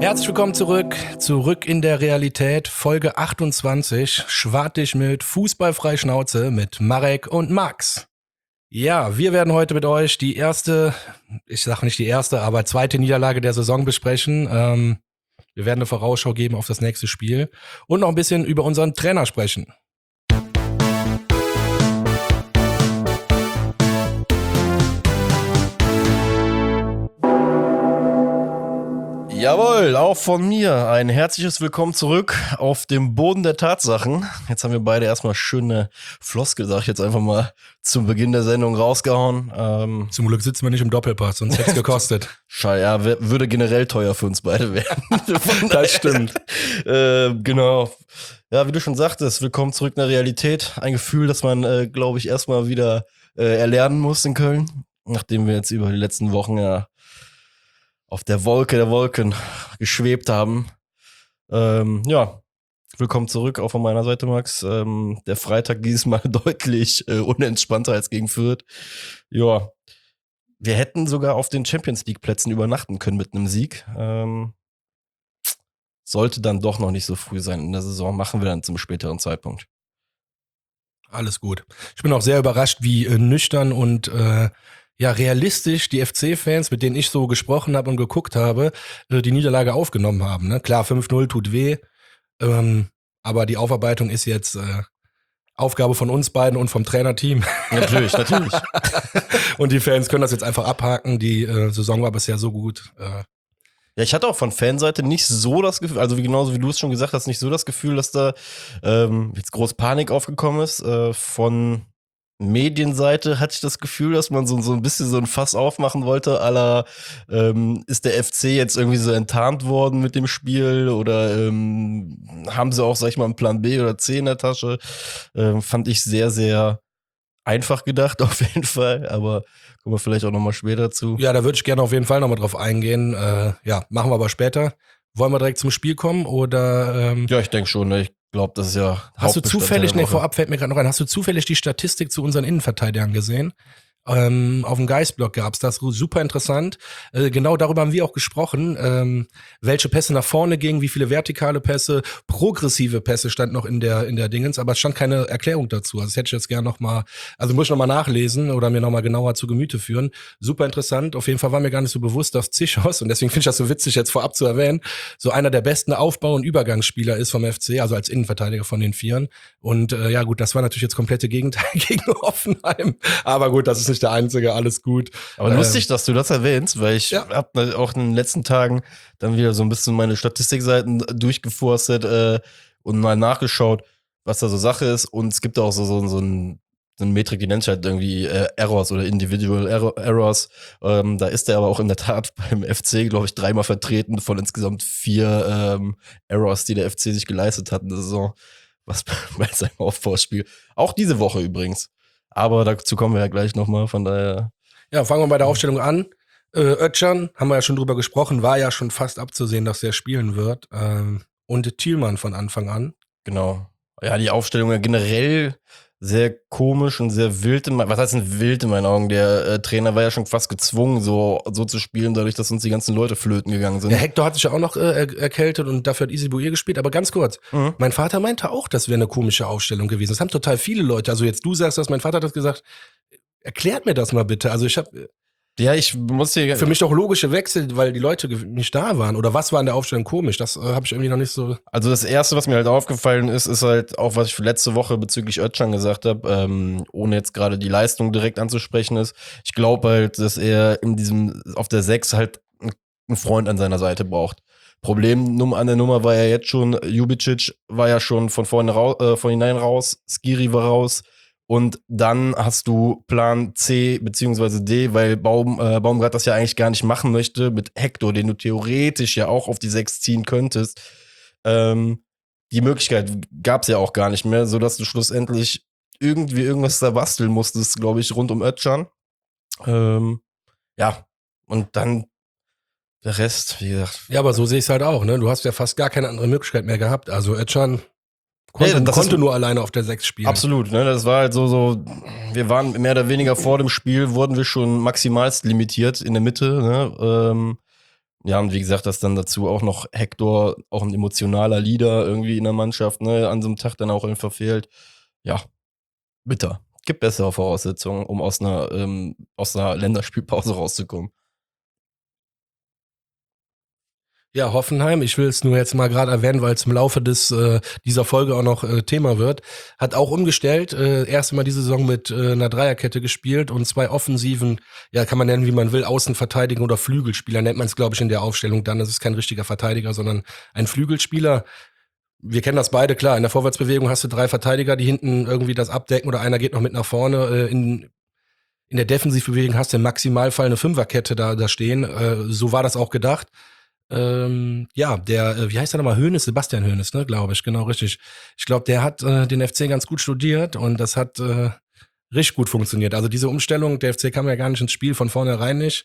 Herzlich willkommen zurück in der Realität, Folge 28, Schwartig mit Fußballfrei Schnauze mit Marek und Max. Ja, wir werden heute mit euch die erste, ich sag nicht die erste, aber zweite Niederlage der Saison besprechen. Wir werden eine Vorausschau geben auf das nächste Spiel und noch ein bisschen über unseren Trainer sprechen. Jawohl, auch von mir ein herzliches Willkommen zurück auf dem Boden der Tatsachen. Jetzt haben wir beide erstmal schöne Floskel, sag ich jetzt einfach mal, zum Beginn der Sendung rausgehauen. Zum Glück sitzen wir nicht im Doppelpass, sonst hätte es gekostet. Scheiße, ja, würde generell teuer für uns beide werden. Das stimmt. Genau. Ja, wie du schon sagtest, willkommen zurück in der Realität. Ein Gefühl, das man, glaube ich, erstmal wieder erlernen muss in Köln. Nachdem wir jetzt über die letzten Wochen ja auf der Wolke der Wolken geschwebt haben. Ja, willkommen zurück, auch von meiner Seite, Max. Der Freitag diesmal deutlich unentspannter als gegen Fürth. Ja, wir hätten sogar auf den Champions-League-Plätzen übernachten können mit einem Sieg. Sollte dann doch noch nicht so früh sein in der Saison, machen wir dann zum späteren Zeitpunkt. Alles gut. Ich bin auch sehr überrascht, wie nüchtern und realistisch die FC-Fans, mit denen ich so gesprochen habe und geguckt habe, die Niederlage aufgenommen haben. Ne? Klar, 5-0 tut weh, aber die Aufarbeitung ist jetzt Aufgabe von uns beiden und vom Trainerteam. Natürlich. Und die Fans können das jetzt einfach abhaken. Die Saison war bisher so gut. Ja, ich hatte auch von Fanseite nicht so das Gefühl, also genauso wie du es schon gesagt hast, nicht so das Gefühl, dass da jetzt groß Panik aufgekommen ist. Von Medienseite hatte ich das Gefühl, dass man so ein bisschen so ein Fass aufmachen wollte, à la, ist der FC jetzt irgendwie so enttarnt worden mit dem Spiel oder haben sie auch, sag ich mal, einen Plan B oder C in der Tasche? Fand ich sehr, sehr einfach gedacht, auf jeden Fall, aber kommen wir vielleicht auch nochmal später zu. Ja, da würde ich gerne auf jeden Fall nochmal drauf eingehen. Machen wir aber später. Wollen wir direkt zum Spiel kommen oder? Ja, ich denke schon, ne? Ich glaube, das ist ja. Hast du zufällig, vorab fällt mir gerade noch ein, hast du zufällig die Statistik zu unseren Innenverteidigern gesehen? Auf dem Geistblock gab's das, super interessant. Genau darüber haben wir auch gesprochen, welche Pässe nach vorne gingen, wie viele vertikale Pässe, progressive Pässe stand noch in der Dingens, aber es stand keine Erklärung dazu. Also das hätte ich jetzt gerne nochmal, also muss ich nochmal nachlesen oder mir nochmal genauer zu Gemüte führen. Super interessant. Auf jeden Fall war mir gar nicht so bewusst, dass Zichos, und deswegen finde ich das so witzig, jetzt vorab zu erwähnen, so einer der besten Aufbau- und Übergangsspieler ist vom FC, also als Innenverteidiger von den Vieren. Und ja gut, das war natürlich jetzt komplette Gegenteil gegen Hoffenheim. Aber gut, das ist nicht der Einzige, alles gut. Aber lustig, dass du das erwähnst, weil ich habe auch in den letzten Tagen dann wieder so ein bisschen meine Statistikseiten durchgeforstet und mal nachgeschaut, was da so Sache ist. Und es gibt auch so eine Metrik, die nennt sich halt irgendwie Errors oder Individual Errors. Da ist er aber auch in der Tat beim FC, glaube ich, 3-mal vertreten von insgesamt 4 Errors, die der FC sich geleistet hat in der Saison. Was bei seinem Aufbauspiel. Auch diese Woche übrigens. Aber dazu kommen wir ja gleich nochmal, von daher. Ja, fangen wir bei der Aufstellung an. Özcan, haben wir ja schon drüber gesprochen, war ja schon fast abzusehen, dass der spielen wird. Und Thielmann von Anfang an. Genau. Ja, die Aufstellung ja generell sehr komisch und sehr wild. Was heißt denn wild in meinen Augen? Der Trainer war ja schon fast gezwungen, so zu spielen, dadurch, dass uns die ganzen Leute flöten gegangen sind. Der Hector hat sich ja auch noch erkältet und dafür hat Easy Bouye gespielt. Aber ganz kurz, mein Vater meinte auch, das wäre eine komische Aufstellung gewesen. Das haben total viele Leute. Also jetzt du sagst das, mein Vater hat das gesagt. Erklärt mir das mal bitte. Also ich muss hier für mich doch logische Wechsel, weil die Leute nicht da waren. Oder was war in der Aufstellung komisch? Das habe ich irgendwie noch nicht so. Also das Erste, was mir halt aufgefallen ist halt auch, was ich letzte Woche bezüglich Özcan gesagt habe, ohne jetzt gerade die Leistung direkt anzusprechen ist. Ich glaube halt, dass er auf der 6 halt einen Freund an seiner Seite braucht. Problem an der Nummer war ja jetzt schon, Jubicic war ja schon von vornherein raus, Skiri war raus. Und dann hast du Plan C beziehungsweise D, weil Baumgart das ja eigentlich gar nicht machen möchte, mit Hector, den du theoretisch ja auch auf die 6 ziehen könntest. Die Möglichkeit gab es ja auch gar nicht mehr, sodass du schlussendlich irgendwie irgendwas da basteln musstest, glaube ich, rund um Özcan. Ja, und dann der Rest, wie gesagt. Ja, aber so sehe ich es halt auch, ne? Du hast ja fast gar keine andere Möglichkeit mehr gehabt. Also Özcan konnte nur alleine auf der 6 spielen. Absolut, ne? Das war halt so, wir waren mehr oder weniger vor dem Spiel, wurden wir schon maximalst limitiert in der Mitte, ne? Ja, und wie gesagt, dass dann dazu auch noch Hector, auch ein emotionaler Leader irgendwie in der Mannschaft, ne, an so einem Tag dann auch einfach fehlt. Ja, bitter. Gibt bessere Voraussetzungen, um aus einer Länderspielpause rauszukommen. Ja, Hoffenheim, ich will es nur jetzt mal gerade erwähnen, weil es im Laufe dieser Folge auch noch Thema wird, hat auch umgestellt, erst mal diese Saison mit einer Dreierkette gespielt und zwei offensiven, ja, kann man nennen, wie man will, Außenverteidiger oder Flügelspieler, nennt man es, glaube ich, in der Aufstellung dann. Das ist kein richtiger Verteidiger, sondern ein Flügelspieler. Wir kennen das beide, klar. In der Vorwärtsbewegung hast du drei Verteidiger, die hinten irgendwie das abdecken oder einer geht noch mit nach vorne. In der Defensivbewegung hast du im Maximalfall eine Fünferkette da stehen. So war das auch gedacht. Ja, wie heißt der nochmal? Hoeneß, Sebastian Hoeneß, ne, glaube ich, genau, richtig. Ich glaube, der hat den FC ganz gut studiert und das hat richtig gut funktioniert. Also diese Umstellung, der FC kam ja gar nicht ins Spiel, von vornherein nicht.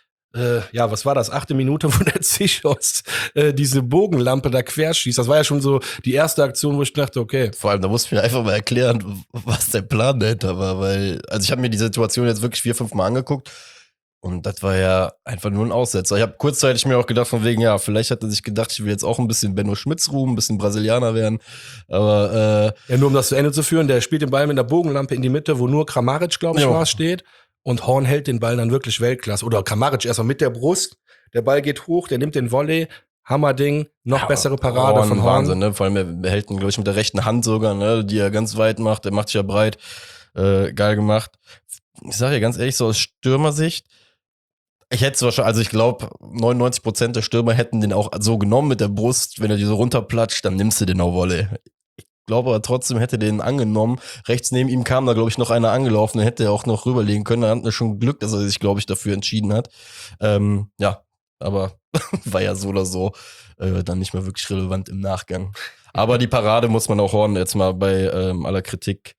Ja, was war das? 8. Minute, wo der Zichos diese Bogenlampe da querschießt. Das war ja schon so die erste Aktion, wo ich dachte, okay. Vor allem, da musst du mir einfach mal erklären, was der Plan dahinter war, weil, also ich habe mir die Situation jetzt wirklich 4, 5 Mal angeguckt und das war ja einfach nur ein Aussetzer. Ich habe kurzzeitig mir auch gedacht, von wegen, ja, vielleicht hat er sich gedacht, ich will jetzt auch ein bisschen Benno Schmitz ruhen, ein bisschen Brasilianer werden, aber Ja, nur um das zu Ende zu führen, der spielt den Ball mit der Bogenlampe in die Mitte, wo nur Kramaric, glaube ich, war, steht. Und Horn hält den Ball dann wirklich Weltklasse. Oder Kramaric erstmal mit der Brust. Der Ball geht hoch, der nimmt den Volley. Hammerding, noch bessere Parade von Horn. Wahnsinn, ne? Vor allem, er hält ihn, glaube ich, mit der rechten Hand sogar, ne? Die er ganz weit macht. Der macht sich ja breit. Geil gemacht. Ich sage ja ganz ehrlich, so aus Stürmersicht, ich hätte es wahrscheinlich, also ich glaube, 99% der Stürmer hätten den auch so genommen mit der Brust. Wenn er die so runterplatscht, dann nimmst du den auch Volley. Ich glaube aber trotzdem hätte den angenommen. Rechts neben ihm kam da, glaube ich, noch einer angelaufen. Den hätte er auch noch rüberlegen können. Da hatten wir schon Glück, dass er sich, glaube ich, dafür entschieden hat. Ja, aber war ja so oder so dann nicht mehr wirklich relevant im Nachgang. Aber die Parade muss man auch Horn jetzt mal bei aller Kritik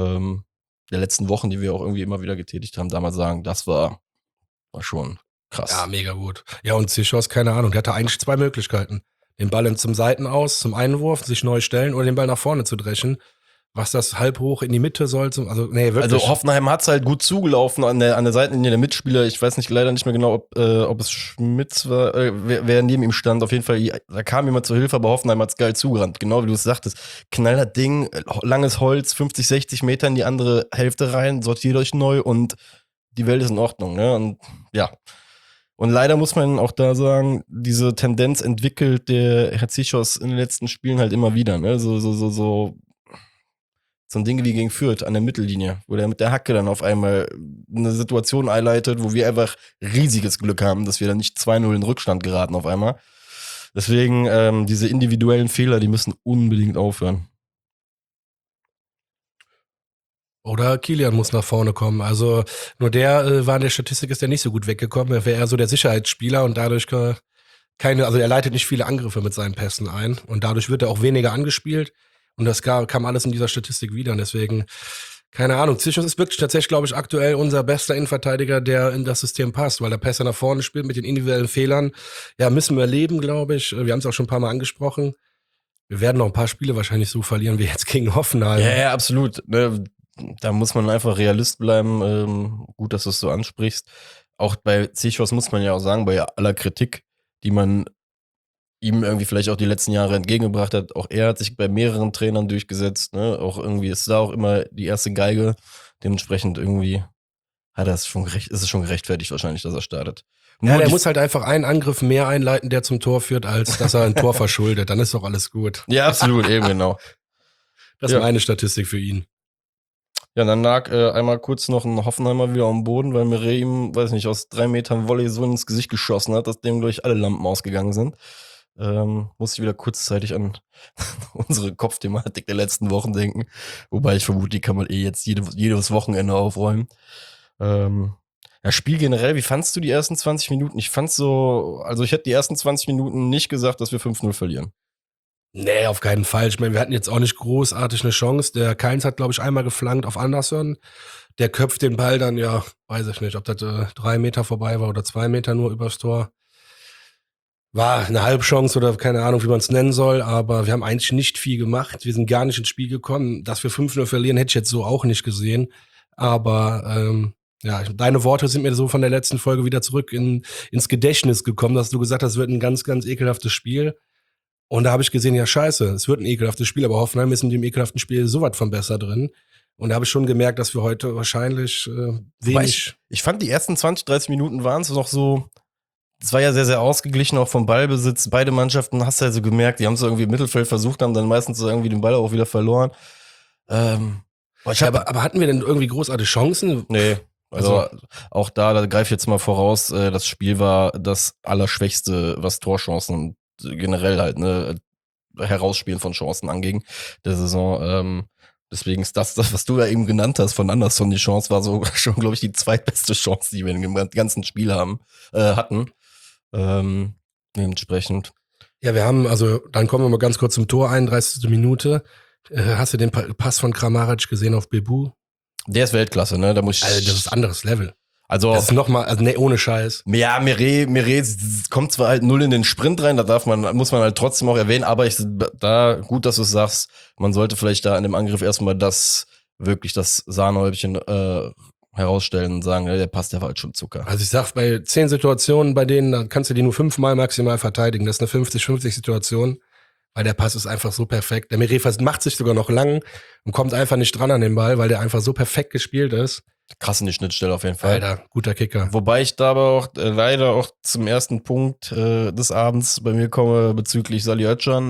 der letzten Wochen, die wir auch irgendwie immer wieder getätigt haben, damals sagen, das war schon krass. Ja, mega gut. Ja, und Zichos, keine Ahnung, der hatte eigentlich zwei Möglichkeiten. Den Ball zum Seitenaus, zum Einwurf, sich neu stellen oder den Ball nach vorne zu dreschen. Was das halb hoch in die Mitte soll, also nee, wirklich. Also Hoffenheim hat's halt gut zugelaufen an der Seitenlinie der Mitspieler. Ich weiß nicht leider nicht mehr genau, ob es Schmitz war, wer neben ihm stand. Auf jeden Fall, da kam jemand zur Hilfe, aber Hoffenheim hat's geil zugerannt. Genau wie du es sagtest. Knall das Ding, langes Holz, 50, 60 Meter in die andere Hälfte rein, sortiert euch neu und die Welt ist in Ordnung, ne? Und ja. Und leider muss man auch da sagen, diese Tendenz entwickelt der Herr Zichos in den letzten Spielen halt immer wieder, ne? So ein Ding wie gegen Fürth an der Mittellinie, wo der mit der Hacke dann auf einmal eine Situation einleitet, wo wir einfach riesiges Glück haben, dass wir dann nicht 2-0 in Rückstand geraten auf einmal. Deswegen, diese individuellen Fehler, die müssen unbedingt aufhören. Oder Kilian muss nach vorne kommen. Also nur der war in der Statistik, ist der nicht so gut weggekommen. Er wäre eher so der Sicherheitsspieler und dadurch also er leitet nicht viele Angriffe mit seinen Pässen ein und dadurch wird er auch weniger angespielt. Und das kam alles in dieser Statistik wieder. Und deswegen, keine Ahnung, Zichos ist wirklich tatsächlich, glaube ich, aktuell unser bester Innenverteidiger, der in das System passt, weil der Pässe nach vorne spielt mit den individuellen Fehlern. Ja, müssen wir leben, glaube ich. Wir haben es auch schon ein paar Mal angesprochen. Wir werden noch ein paar Spiele wahrscheinlich so verlieren wie jetzt gegen Hoffenheim. Ja, absolut. Da muss man einfach Realist bleiben. Gut, dass du es so ansprichst. Auch bei Zichos muss man ja auch sagen, bei aller Kritik, die man ihm irgendwie vielleicht auch die letzten Jahre entgegengebracht hat. Auch er hat sich bei mehreren Trainern durchgesetzt. Ne? Auch irgendwie ist da auch immer die erste Geige. Dementsprechend irgendwie ist es schon gerechtfertigt wahrscheinlich, dass er startet. Ja, der muss halt einfach einen Angriff mehr einleiten, der zum Tor führt, als dass er ein Tor verschuldet. Dann ist doch alles gut. Ja, absolut, eben genau. Das ist meine Statistik für ihn. Ja, dann lag einmal kurz noch ein Hoffenheimer wieder am Boden, weil Mire ihm, weiß nicht, aus 3 Metern Volley so ins Gesicht geschossen hat, dass dem, glaube ich, alle Lampen ausgegangen sind. Muss ich wieder kurzzeitig an unsere Kopfthematik der letzten Wochen denken. Wobei ich vermute, die kann man jetzt jedes Wochenende aufräumen. Ja, Spiel generell, wie fandst du die ersten 20 Minuten? Ich hätte die ersten 20 Minuten nicht gesagt, dass wir 5-0 verlieren. Nee, auf keinen Fall. Ich meine, wir hatten jetzt auch nicht großartig eine Chance. Der Keins hat, glaube ich, einmal geflankt auf Anderson. Der köpft den Ball dann, ja, weiß ich nicht, ob das 3 Meter vorbei war oder 2 Meter nur übers Tor. War eine Halbchance oder keine Ahnung, wie man es nennen soll, aber wir haben eigentlich nicht viel gemacht. Wir sind gar nicht ins Spiel gekommen. Dass wir 5-0 verlieren, hätte ich jetzt so auch nicht gesehen. Aber Ja, deine Worte sind mir so von der letzten Folge wieder zurück ins Gedächtnis gekommen, dass du gesagt hast, es wird ein ganz, ganz ekelhaftes Spiel. Und da habe ich gesehen, ja scheiße, es wird ein ekelhaftes Spiel, aber Hoffenheim ist in dem ekelhaften Spiel so was von besser drin. Und da habe ich schon gemerkt, dass wir heute wahrscheinlich wenig... Ich fand, die ersten 20, 30 Minuten waren es noch so, es war ja sehr, sehr ausgeglichen, auch vom Ballbesitz. Beide Mannschaften, hast du ja so gemerkt, die haben es irgendwie im Mittelfeld versucht, haben dann meistens so irgendwie den Ball auch wieder verloren. aber hatten wir denn irgendwie großartige Chancen? Nee, also auch da greife ich jetzt mal voraus, das Spiel war das Allerschwächste, was Torchancen generell halt, ne, Herausspielen von Chancen anging, der Saison. Deswegen ist das, was du ja eben genannt hast von Anderson, die Chance war so schon, glaube ich, die zweitbeste Chance, die wir in dem ganzen Spiel hatten. Dementsprechend. Ja, dann kommen wir mal ganz kurz zum Tor, 31. Minute. Hast du den Pass von Kramaric gesehen auf Bebu? Der ist Weltklasse, ne? Das ist anderes Level. Also, das ist nochmal, ohne Scheiß. Ja, Mire kommt zwar halt null in den Sprint rein, muss man halt trotzdem auch erwähnen, aber gut, dass du es sagst, man sollte vielleicht da in dem Angriff erstmal das Sahnehäubchen herausstellen und sagen, der Pass, der war halt schon Zucker. Also ich sag, bei 10 Situationen, bei denen, dann kannst du die nur 5-mal maximal verteidigen. Das ist eine 50-50 Situation, weil der Pass ist einfach so perfekt. Der Mire macht sich sogar noch lang und kommt einfach nicht dran an den Ball, weil der einfach so perfekt gespielt ist. Krass in die Schnittstelle auf jeden Fall. Alter, guter Kicker. Wobei ich da aber auch leider auch zum ersten Punkt des Abends bei mir komme bezüglich Salih Özcan.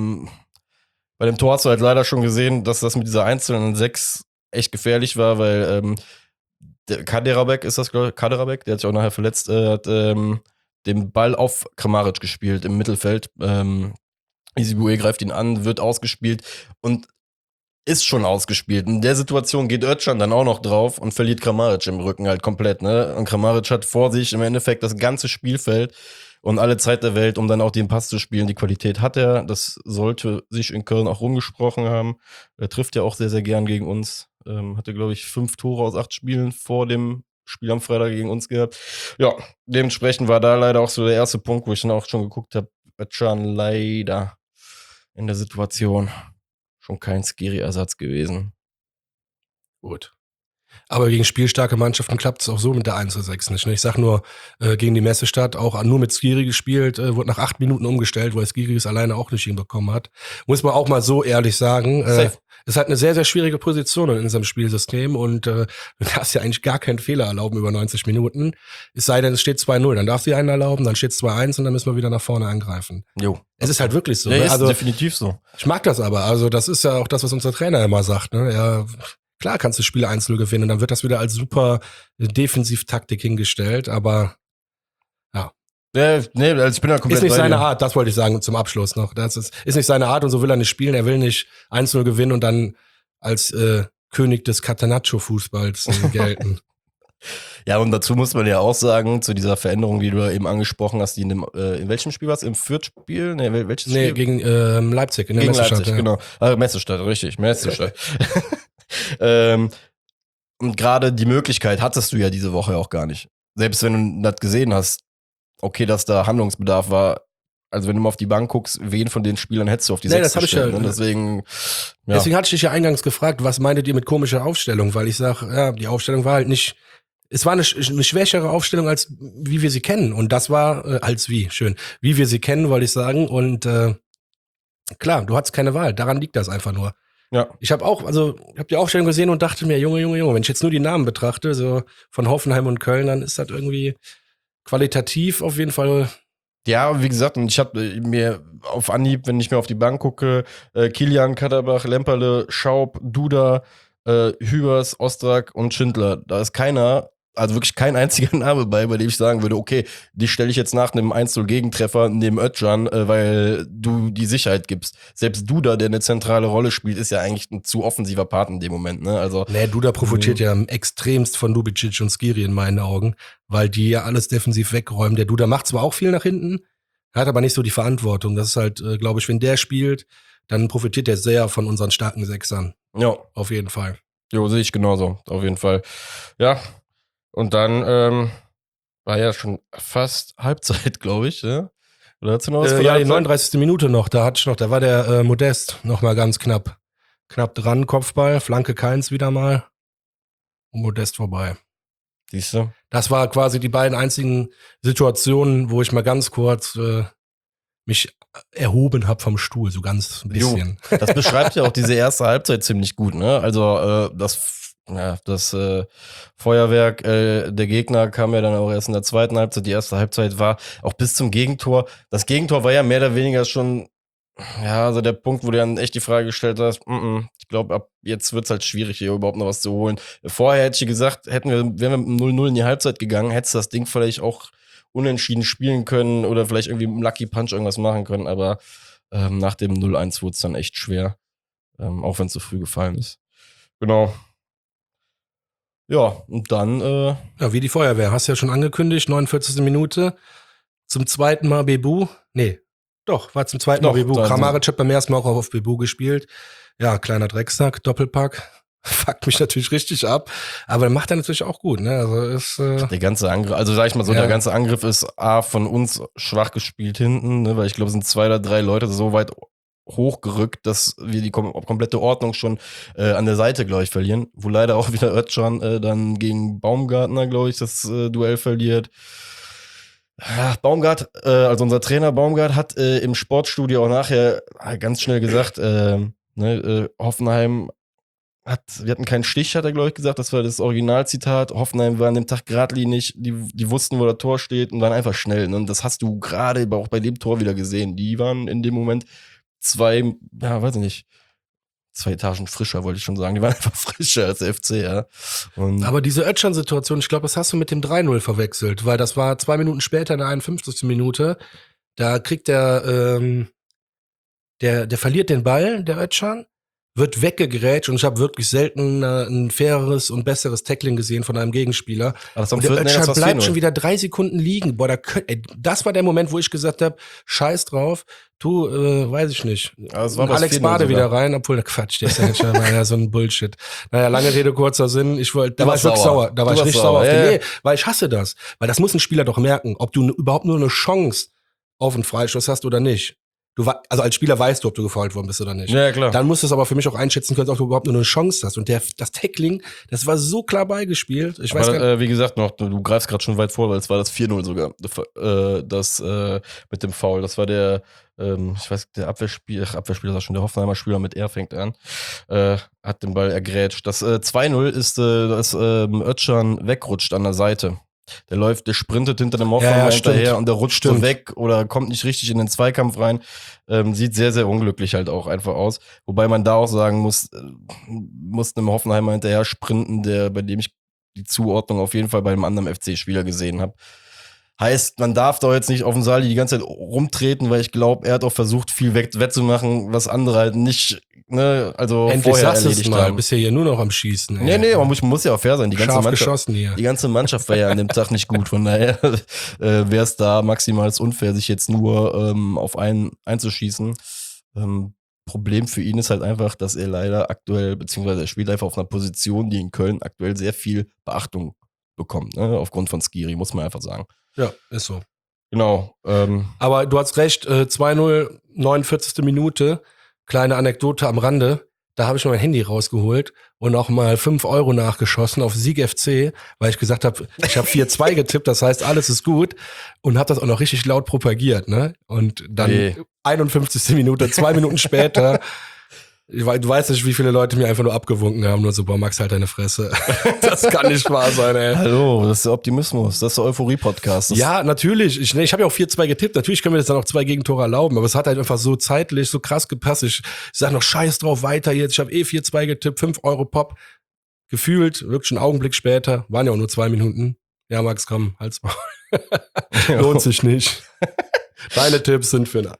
Bei dem Tor hast du halt leider schon gesehen, dass das mit dieser einzelnen 6 echt gefährlich war, weil der Kaderabek, der hat sich auch nachher verletzt, hat den Ball auf Kramaric gespielt im Mittelfeld. Isibue greift ihn an, wird ausgespielt und ist schon ausgespielt. In der Situation geht Özcan dann auch noch drauf und verliert Kramaric im Rücken halt komplett, ne? Und Kramaric hat vor sich im Endeffekt das ganze Spielfeld und alle Zeit der Welt, um dann auch den Pass zu spielen. Die Qualität hat er. Das sollte sich in Köln auch rumgesprochen haben. Er trifft ja auch sehr, sehr gern gegen uns. Hatte, glaube ich, 5 Tore aus 8 Spielen vor dem Spiel am Freitag gegen uns gehabt. Ja, dementsprechend war da leider auch so der erste Punkt, wo ich dann auch schon geguckt habe, Özcan leider in der Situation schon kein Skiri-Ersatz gewesen. Gut. Aber gegen spielstarke Mannschaften klappt es auch so mit der 1:6 nicht. Ne? Ich sag nur, gegen die Messestadt auch nur mit Skiri gespielt, wurde nach 8 Minuten umgestellt, weil Skiri es alleine auch nicht hinbekommen hat. Muss man auch mal so ehrlich sagen. Ist halt eine sehr, sehr schwierige Position in unserem Spielsystem und du darfst ja eigentlich gar keinen Fehler erlauben über 90 Minuten. Es sei denn, es steht 2-0, dann darfst du einen erlauben, dann steht es 2-1 und dann müssen wir wieder nach vorne angreifen. Jo. Es ist halt wirklich so. Ja, ne? ist Also definitiv so. Ich mag das aber. Also das ist ja auch das, was unser Trainer immer sagt. Ne? Ja, klar kannst du Spiele 1-0 gewinnen und dann wird das wieder als super Defensivtaktik hingestellt, aber ja. Nee, also ich bin da komplett ist nicht seine Art, das wollte ich sagen zum Abschluss noch. Das ist nicht seine Art und so will er nicht spielen. Er will nicht 1-0 gewinnen und dann als König des Catenaccio-Fußballs gelten. Ja, und dazu muss man ja auch sagen, zu dieser Veränderung, die du da eben angesprochen hast, die in welchem Spiel war es? Im Fürth-Spiel? Nee, welches Spiel? Nee, gegen Leipzig, in der gegen Messestadt. Leipzig, ja. Genau. Messestadt, richtig, Messestadt. Und gerade die Möglichkeit hattest du ja diese Woche auch gar nicht. Selbst wenn du das gesehen hast, okay, dass da Handlungsbedarf war. Also wenn du mal auf die Bank guckst, wen von den Spielern hättest du auf die 6 das habe ich ja. Und deswegen hatte ich dich ja eingangs gefragt, was meintet ihr mit komischer Aufstellung? Weil ich sage, ja, die Aufstellung war halt nicht, es war eine schwächere Aufstellung, als wie wir sie kennen. Und das war, wie wir sie kennen, wollte ich sagen. Und klar, du hattest keine Wahl, daran liegt das einfach nur. Ja. Ich habe die Aufstellung gesehen und dachte mir, Junge, wenn ich jetzt nur die Namen betrachte, so von Hoffenheim und Köln, dann ist das irgendwie qualitativ auf jeden Fall. Ja, wie gesagt, und ich habe mir auf Anhieb, wenn ich mir auf die Bank gucke, Kilian, Katterbach, Lemperle, Schaub, Duda, Hübers, Ostrak und Schindler. Da ist keiner, also wirklich kein einziger Name bei dem ich sagen würde, okay, die stelle ich jetzt nach einem 1-0-Gegentreffer neben Özcan, weil du die Sicherheit gibst. Selbst Duda, der eine zentrale Rolle spielt, ist ja eigentlich ein zu offensiver Part in dem Moment. Ne? Also, Duda profitiert ja extremst von Lubicic und Skiri in meinen Augen, weil die ja alles defensiv wegräumen. Der Duda macht zwar auch viel nach hinten, hat aber nicht so die Verantwortung. Das ist halt, glaube ich, wenn der spielt, dann profitiert der sehr von unseren starken Sechsern. Ja. Auf jeden Fall. Jo, sehe ich genauso, auf jeden Fall. Ja. Und dann war ja schon fast Halbzeit, glaube ich, ja? Oder hast du noch was ja, die 39. Minute noch, da war der Modest noch mal ganz knapp dran, Kopfball, Flanke Keins wieder mal und Modest vorbei. Siehst du? Das war quasi die beiden einzigen Situationen, wo ich mal ganz kurz mich erhoben habe vom Stuhl, so ganz ein bisschen. Jo, das beschreibt ja auch diese erste Halbzeit ziemlich gut, ne? Also das Feuerwerk der Gegner kam ja dann auch erst in der zweiten Halbzeit. Die erste Halbzeit war auch bis zum Gegentor. Das Gegentor war ja mehr oder weniger schon, ja, also der Punkt, wo du dann echt die Frage gestellt hast, ich glaube, ab jetzt wird's halt schwierig, hier überhaupt noch was zu holen. Vorher hätte ich gesagt, wären wir mit 0-0 in die Halbzeit gegangen, hättest du das Ding vielleicht auch unentschieden spielen können oder vielleicht irgendwie mit einem Lucky Punch irgendwas machen können, aber nach dem 0-1 wurde es dann echt schwer, auch wenn es so früh gefallen ist. Genau. Ja, und dann Ja, wie die Feuerwehr, hast du ja schon angekündigt, 49. Minute, zum zweiten Mal Bebu, war zum zweiten Mal Bebu. Kramaric hat beim ersten Mal auch auf Bebu gespielt. Ja, kleiner Drecksack, Doppelpack. Fuckt mich natürlich richtig ab, aber er macht er natürlich auch gut, ne? Also ist der ganze Angriff, also sag ich mal so, der ganze Angriff ist von uns schwach gespielt hinten, ne, weil ich glaube, es sind 2 oder 3 Leute so weit hochgerückt, dass wir die komplette Ordnung schon an der Seite, glaube ich, verlieren, wo leider auch wieder Özcan dann gegen Baumgartner, glaube ich, das Duell verliert. Ja, Baumgart, also unser Trainer Baumgart hat im Sportstudio auch nachher ganz schnell gesagt, Hoffenheim wir hatten keinen Stich, hat er, glaube ich, gesagt. Das war das Originalzitat. Hoffenheim war an dem Tag geradlinig. Die wussten, wo das Tor steht und waren einfach schnell. Und das hast du gerade auch bei dem Tor wieder gesehen. Die waren in dem Moment 2 Etagen frischer, wollte ich schon sagen. Die waren einfach frischer als der FC, ja. Aber diese Özcan-Situation, ich glaube, das hast du mit dem 3-0 verwechselt, weil das war 2 Minuten später in der 51. Minute. Da kriegt der verliert den Ball, der Özcan, wird weggegrätscht und ich habe wirklich selten ein faireres und besseres Tackling gesehen von einem Gegenspieler. Und der Özcan bleibt schon wieder 3 Sekunden liegen. Boah, das war der Moment, wo ich gesagt habe, scheiß drauf, weiß ich nicht. Also war Alex Bade wieder rein, obwohl, Quatsch, der ist ja nicht ja so ein Bullshit. Naja, lange Rede, kurzer Sinn, da war ich wirklich sauer. Da war ich richtig sauer auf den. Nee, weil ich hasse das. Weil das muss ein Spieler doch merken, ob du überhaupt nur eine Chance auf einen Freistoß hast oder nicht. Also als Spieler weißt du, ob du gefoult worden bist oder nicht. Ja, klar. Dann musst du es aber für mich auch einschätzen können, ob du überhaupt nur eine Chance hast. Und das Tackling, das war so klar beigespielt. Ich weiß gar nicht. Wie gesagt, du greifst gerade schon weit vor, weil es war das 4-0 sogar. Das mit dem Foul. Das war der Abwehrspieler ist schon der Hoffenheimer Spieler mit R fängt an. Hat den Ball ergrätscht. Das 2-0 ist, dass Özcan wegrutscht an der Seite. Der sprintet hinter dem Hoffenheimer hinterher und der rutscht so weg oder kommt nicht richtig in den Zweikampf rein. Sieht sehr, sehr unglücklich halt auch einfach aus. Wobei man da auch sagen muss einem Hoffenheimer hinterher sprinten, bei dem ich die Zuordnung auf jeden Fall bei einem anderen FC-Spieler gesehen habe. Heißt, man darf doch jetzt nicht auf den Saal die ganze Zeit rumtreten, weil ich glaube, er hat auch versucht, viel wettzumachen, was andere halt nicht, ne, also endlich vorher erledigt haben. Bist ja hier nur noch am Schießen. Ey. Nee, man muss ja auch fair sein. Die ganze Mannschaft war ja an dem Tag nicht gut, von daher wäre es da maximal unfair, sich jetzt nur auf einen einzuschießen. Problem für ihn ist halt einfach, dass er leider aktuell, beziehungsweise er spielt einfach auf einer Position, die in Köln aktuell sehr viel Beachtung bekommt, ne, aufgrund von Skiri, muss man einfach sagen. Ja, ist so. Genau. Aber du hast recht, 2-0, 49. Minute, kleine Anekdote am Rande, da habe ich mein Handy rausgeholt und auch mal 5 € nachgeschossen auf Sieg FC, weil ich gesagt habe, ich habe 4-2 getippt, das heißt, alles ist gut und habe das auch noch richtig laut propagiert, ne? Und dann 51. Minute, 2 Minuten später, du weißt nicht, wie viele Leute mir einfach nur abgewunken haben, nur so, boah, Max, halt deine Fresse. Das kann nicht wahr sein, ey. Hallo, das ist der Optimismus, das ist der Euphorie-Podcast. Ja, natürlich. Ich habe ja auch 4-2 getippt. Natürlich können wir jetzt dann auch 2 Gegentore erlauben, aber es hat halt einfach so zeitlich, so krass gepasst. Ich sag noch, scheiß drauf, weiter jetzt. Ich habe 4-2 getippt, 5 € Pop. Gefühlt, wirklich einen Augenblick später, waren ja auch nur 2 Minuten. Ja, Max, komm, halt's mal. Lohnt sich nicht. Deine Tipps sind für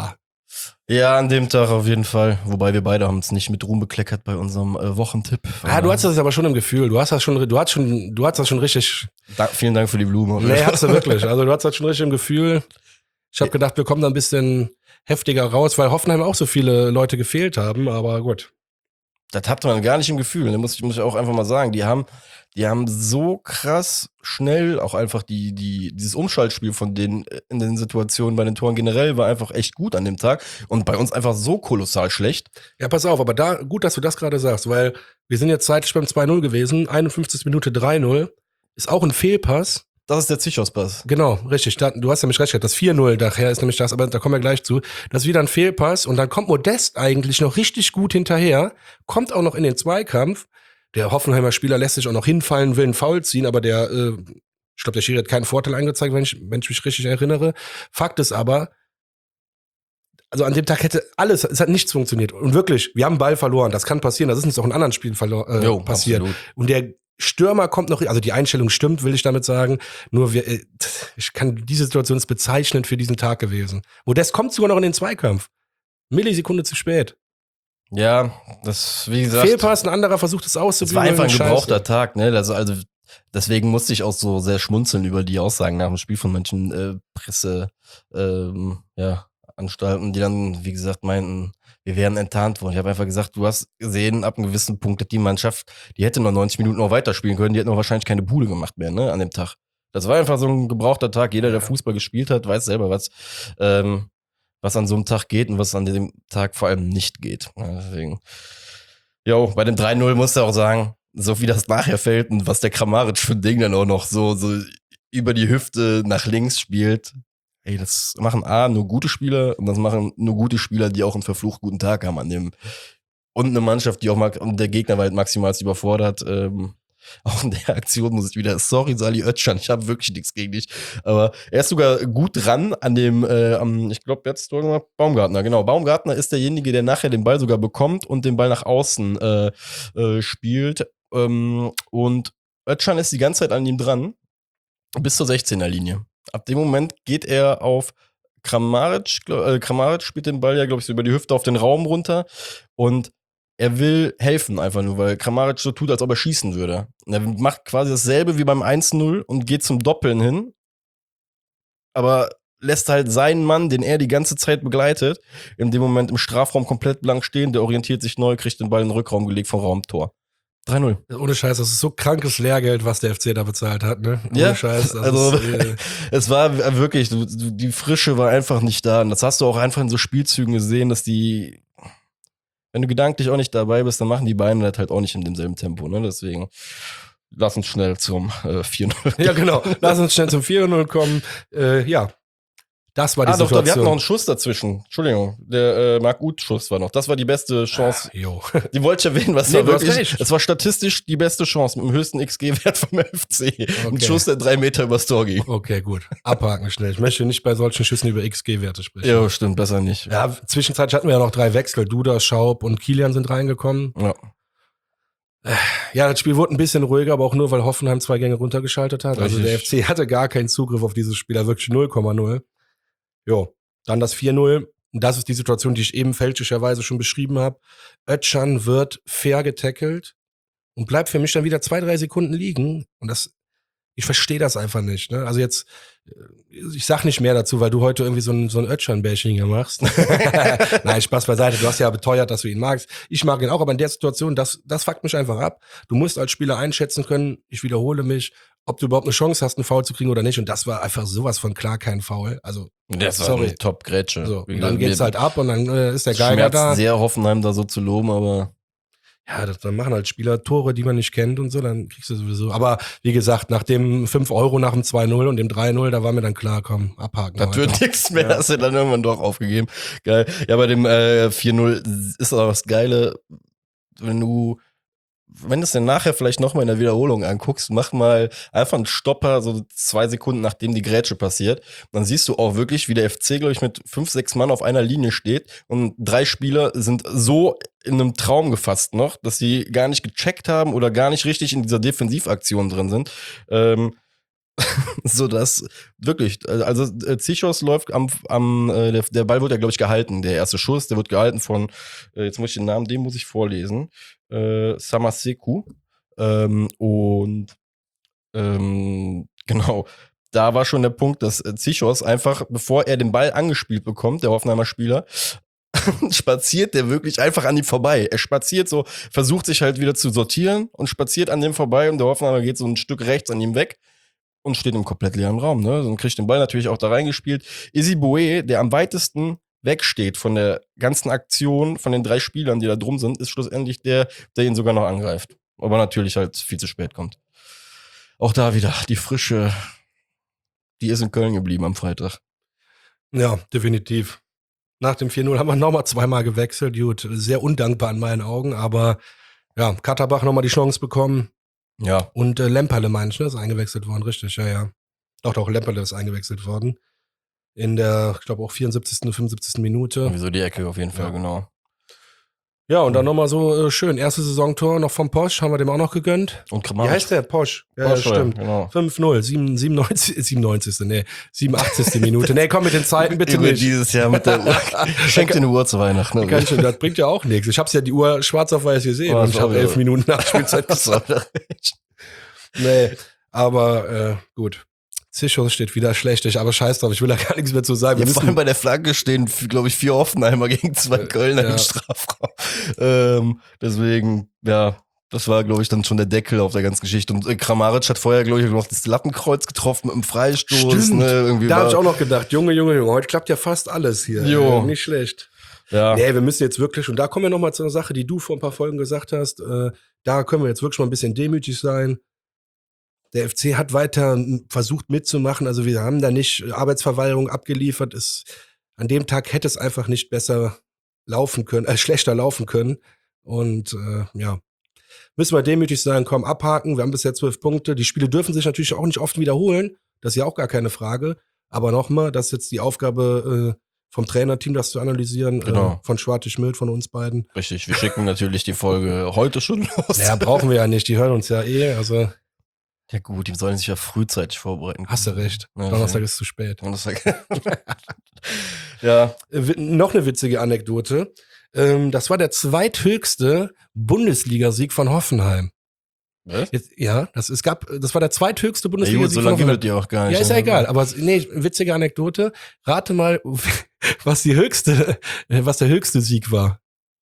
Ja, an dem Tag auf jeden Fall. Wobei wir beide haben uns nicht mit Ruhm bekleckert bei unserem Wochentipp. Du hast das aber schon im Gefühl. Du hast das schon richtig. Vielen Dank für die Blume. Nee, hast du wirklich. Also du hast das schon richtig im Gefühl. Ich habe gedacht, wir kommen da ein bisschen heftiger raus, weil Hoffenheim auch so viele Leute gefehlt haben, aber gut. Das hat man gar nicht im Gefühl. Da muss ich auch einfach mal sagen. Die haben so krass schnell auch einfach dieses Umschaltspiel von denen in den Situationen bei den Toren generell war einfach echt gut an dem Tag und bei uns einfach so kolossal schlecht. Ja, pass auf, aber gut, dass du das gerade sagst, weil wir sind jetzt zeitlich beim 2-0 gewesen, 51. Minute 3-0. ist auch ein Fehlpass. Das ist der Zichos-Pass. Genau, richtig. Du hast nämlich recht gehabt. Das 4-0 daher ist nämlich das, aber da kommen wir gleich zu. Das ist wieder ein Fehlpass und dann kommt Modest eigentlich noch richtig gut hinterher, kommt auch noch in den Zweikampf. Der Hoffenheimer Spieler lässt sich auch noch hinfallen, will einen Foul ziehen, aber ich glaube, der Schiri hat keinen Vorteil angezeigt, wenn ich mich richtig erinnere. Fakt ist aber, also an dem Tag es hat nichts funktioniert. Und wirklich, wir haben einen Ball verloren. Das kann passieren. Das ist uns auch in anderen Spielen passiert. Absolut. Und der Stürmer kommt noch, also die Einstellung stimmt, will ich damit sagen. Nur diese Situation ist bezeichnend für diesen Tag gewesen. Modest kommt sogar noch in den Zweikampf. Millisekunde zu spät. Ja, das, wie gesagt. Fehlpass, ein anderer versucht es auszubügeln. Es war einfach ein gebrauchter Tag, ne? Also, deswegen musste ich auch so sehr schmunzeln über die Aussagen nach dem Spiel von manchen Anstalten, die dann, wie gesagt, meinten, wir wären enttarnt worden. Ich habe einfach gesagt, du hast gesehen, ab einem gewissen Punkt hat die Mannschaft, die hätte noch 90 Minuten noch weiterspielen können, die hätten noch wahrscheinlich keine Bude gemacht mehr, ne, an dem Tag. Das war einfach so ein gebrauchter Tag. Jeder, der Fußball gespielt hat, weiß selber, was an so einem Tag geht und was an dem Tag vor allem nicht geht. Ja, deswegen. Jo, bei dem 3-0 musst du auch sagen, so wie das nachher fällt und was der Kramaric für ein Ding dann auch noch so über die Hüfte nach links spielt. Ey, das machen nur gute Spieler und das machen nur gute Spieler, die auch einen verflucht guten Tag haben an dem. Und eine Mannschaft, die auch mal, und der Gegner war halt maximal überfordert. Auch in der Aktion muss ich wieder, sorry Sali Özcan, ich habe wirklich nichts gegen dich. Aber er ist sogar gut dran an dem, ich glaube jetzt Baumgartner, genau. Baumgartner ist derjenige, der nachher den Ball sogar bekommt und den Ball nach außen spielt. Und Özcan ist die ganze Zeit an ihm dran, bis zur 16er-Linie. Ab dem Moment geht er auf Kramaric. Kramaric spielt den Ball ja, glaube ich, so über die Hüfte auf den Raum runter. Und er will helfen einfach nur, weil Kramaric so tut, als ob er schießen würde. Und er macht quasi dasselbe wie beim 1-0 und geht zum Doppeln hin. Aber lässt halt seinen Mann, den er die ganze Zeit begleitet, in dem Moment im Strafraum komplett blank stehen. Der orientiert sich neu, kriegt den Ball in den Rückraum gelegt vom Raumtor. 3-0. Ohne Scheiß, das ist so krankes Lehrgeld, was der FC da bezahlt hat, ne? Ohne ja, Scheiß. Also, es war wirklich, die Frische war einfach nicht da. Und das hast du auch einfach in so Spielzügen gesehen, dass die, wenn du gedanklich auch nicht dabei bist, dann machen die Beine das halt auch nicht in demselben Tempo, ne? Deswegen, lass uns schnell zum 4-0. Ja, genau. Lass uns schnell zum 4-0 kommen. Ja. Das war die Situation. Doch, wir hatten noch einen Schuss dazwischen. Entschuldigung, der Marc-Uth-Schuss war noch. Das war die beste Chance. Die wollte ich erwähnen, was war wirklich. Es war statistisch die beste Chance mit dem höchsten XG-Wert vom FC. Okay. Ein Schuss, der 3 Meter übers Tor ging. Okay, gut. Abhaken schnell. Ich möchte nicht bei solchen Schüssen über XG-Werte sprechen. Ja, stimmt, besser nicht. Ja, zwischenzeitlich hatten wir ja noch 3 Wechsel. Duda, Schaub und Kilian sind reingekommen. Ja. Ja, das Spiel wurde ein bisschen ruhiger, aber auch nur, weil Hoffenheim 2 Gänge runtergeschaltet hat. Also der FC hatte gar keinen Zugriff auf dieses Spiel, wirklich 0,0. Jo, dann das 4-0. Das ist die Situation, die ich eben fälschlicherweise schon beschrieben habe. Özcan wird fair getackelt und bleibt für mich dann wieder 2-3 Sekunden liegen. Und ich verstehe das einfach nicht. Ne? Also jetzt, ich sag nicht mehr dazu, weil du heute irgendwie so ein Özcan-Bashing hier machst. Nein, Spaß beiseite. Du hast ja beteuert, dass du ihn magst. Ich mag ihn auch, aber in der Situation, das fuckt mich einfach ab. Du musst als Spieler einschätzen können, ich wiederhole mich, ob du überhaupt eine Chance hast, einen Foul zu kriegen oder nicht. Und das war einfach sowas von klar kein Foul. Also, das war eine Top-Grätsche. So, und dann geht's halt ab und dann ist der Geiger da. Schmerzt sehr, Hoffenheim da so zu loben, aber ja, dann machen halt Spieler Tore, die man nicht kennt und so, dann kriegst du sowieso. Aber wie gesagt, nach dem 5 Euro nach dem 2-0 und dem 3-0, da war mir dann klar, komm, abhaken. Das wird nichts mehr, hast du dann irgendwann doch aufgegeben. Geil. Ja, bei dem 4-0 ist aber das Geile, wenn du es dann nachher vielleicht nochmal in der Wiederholung anguckst, mach mal einfach einen Stopper, so 2 Sekunden nachdem die Grätsche passiert. Dann siehst du auch wirklich, wie der FC, glaube ich, mit 5, 6 Mann auf einer Linie steht und 3 Spieler sind so in einem Traum gefasst noch, dass sie gar nicht gecheckt haben oder gar nicht richtig in dieser Defensivaktion drin sind. So dass wirklich, also Zichos läuft der Ball wird ja, glaube ich, gehalten. Der erste Schuss, der wird gehalten von, jetzt muss ich den Namen, den muss ich vorlesen, Samaseku. Genau, da war schon der Punkt, dass Zichos einfach, bevor er den Ball angespielt bekommt, der Hoffenheimer Spieler, spaziert der wirklich einfach an ihm vorbei. Er spaziert so, versucht sich halt wieder zu sortieren und spaziert an dem vorbei und der Hoffenheimer geht so ein Stück rechts an ihm weg und steht im komplett leeren Raum, ne? Dann kriegt den Ball natürlich auch da reingespielt. Isi Boué, der am weitesten wegsteht von der ganzen Aktion, von den 3 Spielern, die da drum sind, ist schlussendlich der ihn sogar noch angreift. Aber natürlich halt viel zu spät kommt. auch da wieder die Frische, die ist in Köln geblieben am Freitag. Ja, definitiv. Nach dem 4-0 haben wir nochmal zweimal gewechselt. Gut, sehr undankbar in meinen Augen, aber ja, Katterbach nochmal die Chance bekommen. Ja. Und Lemperle, meinst du, ist eingewechselt worden, richtig, ja. Doch, Lemperle ist eingewechselt worden. In der, ich glaube, auch 74., 75. Minute. Wieso die Ecke auf jeden Fall, genau. Ja, und dann nochmal so schön. Erste Saisontor noch vom Posch, haben wir dem auch noch gegönnt. Und Kramaric. Wie heißt der? Posch. Ja, Posch, stimmt. Genau. 5-0, 87. Minute. Nee, komm mit den Zeiten bitte Über nicht. dieses Jahr mit der Uhr. Schenk dir eine Uhr zu Weihnachten. Ne? Das bringt ja auch nichts. Ich hab's ja die Uhr schwarz auf weiß gesehen Oh, und ich habe 11 Minuten nach Spielzeit Das gesagt. war Nee, aber gut. Zischus steht wieder schlecht, aber scheiß drauf, ich will da gar nichts mehr zu sagen. Ja, vor allem bei der Flanke stehen, glaube ich, 4 Hoffenheimer gegen 2 Kölner im Strafraum. Deswegen, ja, das war, glaube ich, dann schon der Deckel auf der ganzen Geschichte. Und Kramaric hat vorher, glaube ich, noch das Lattenkreuz getroffen mit einem Freistoß. Stimmt. Ne, irgendwie da habe ich auch noch gedacht, Junge, heute klappt ja fast alles hier. Jo. Nicht schlecht. Ja. Nee, wir müssen jetzt wirklich, und da kommen wir nochmal zu einer Sache, die du vor ein paar Folgen gesagt hast, da können wir jetzt wirklich mal ein bisschen demütig sein. Der FC hat weiter versucht mitzumachen, also wir haben da nicht Arbeitsverweigerung abgeliefert. An dem Tag hätte es einfach nicht besser laufen können, schlechter laufen können. Und ja, müssen wir demütig sein, komm, abhaken. Wir haben bisher 12 Punkte. Die Spiele dürfen sich natürlich auch nicht oft wiederholen. Das ist ja auch gar keine Frage. Aber nochmal, das ist jetzt die Aufgabe vom Trainerteam, das zu analysieren. Genau. Von Schwartig-Mild, von uns beiden. Richtig, wir schicken natürlich die Folge heute schon los. Naja, brauchen wir ja nicht. Die hören uns ja also. Ja gut, die sollen sich ja frühzeitig vorbereiten. Hast du recht. Ja, Donnerstag ist zu spät. Ja. Noch eine witzige Anekdote. Das war der zweithöchste Bundesligasieg von Hoffenheim. Was? Das war der zweithöchste Ja, Bundesligasieg so von lange Hoffenheim. gibt die auch gar nicht. Ja, ist ja egal, aber nee, witzige Anekdote. Rate mal, was der höchste Sieg war.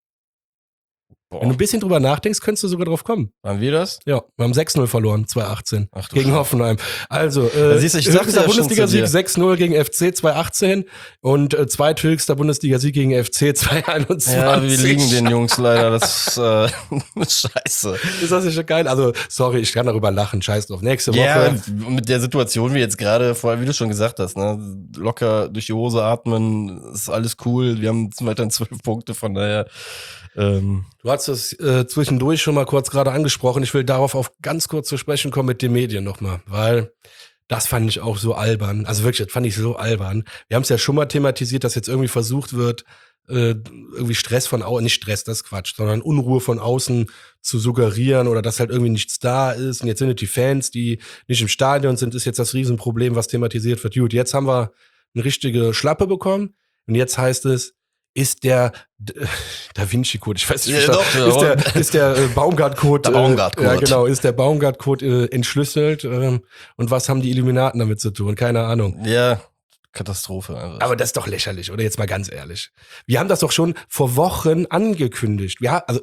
Wenn du ein bisschen drüber nachdenkst, könntest du sogar drauf kommen. Waren wir das? Ja, wir haben 6-0 verloren, 2018 gegen Scheiße. Hoffenheim. Also, siehst du, ich sag's höchster ja schon Bundesligasieg zu dir. 6-0 gegen FC 2018 und zweithöchster Bundesligasieg gegen FC 2021. Ja, wir liegen den Jungs leider. Das ist scheiße. Ist das nicht geil? Also, sorry, ich kann darüber lachen. Scheiß drauf. Nächste Woche. Ja, mit der Situation wie jetzt gerade, vorher, wie du schon gesagt hast, ne, locker durch die Hose atmen, ist alles cool. Wir haben weiterhin 12 Punkte, von daher. Du hast es zwischendurch schon mal kurz gerade angesprochen. Ich will darauf auf ganz kurz zu sprechen kommen mit den Medien nochmal, weil das fand ich auch so albern. Also wirklich, das fand ich so albern. Wir haben es ja schon mal thematisiert, dass jetzt irgendwie versucht wird, irgendwie Stress von außen, nicht Stress, das ist Quatsch, sondern Unruhe von außen zu suggerieren oder dass halt irgendwie nichts da ist. Und jetzt sind es die Fans, die nicht im Stadion sind, ist jetzt das Riesenproblem, was thematisiert wird. Gut, jetzt haben wir eine richtige Schlappe bekommen und jetzt heißt es, ist der Da Vinci-Code, ich weiß nicht, ist der Baumgart-Code, der Baumgart-Code. Ja, genau, ist der Baumgart-Code entschlüsselt und was haben die Illuminaten damit zu tun? Keine Ahnung. Ja, Katastrophe. Einfach. Aber das ist doch lächerlich, oder? Jetzt mal ganz ehrlich. Wir haben das doch schon vor Wochen angekündigt.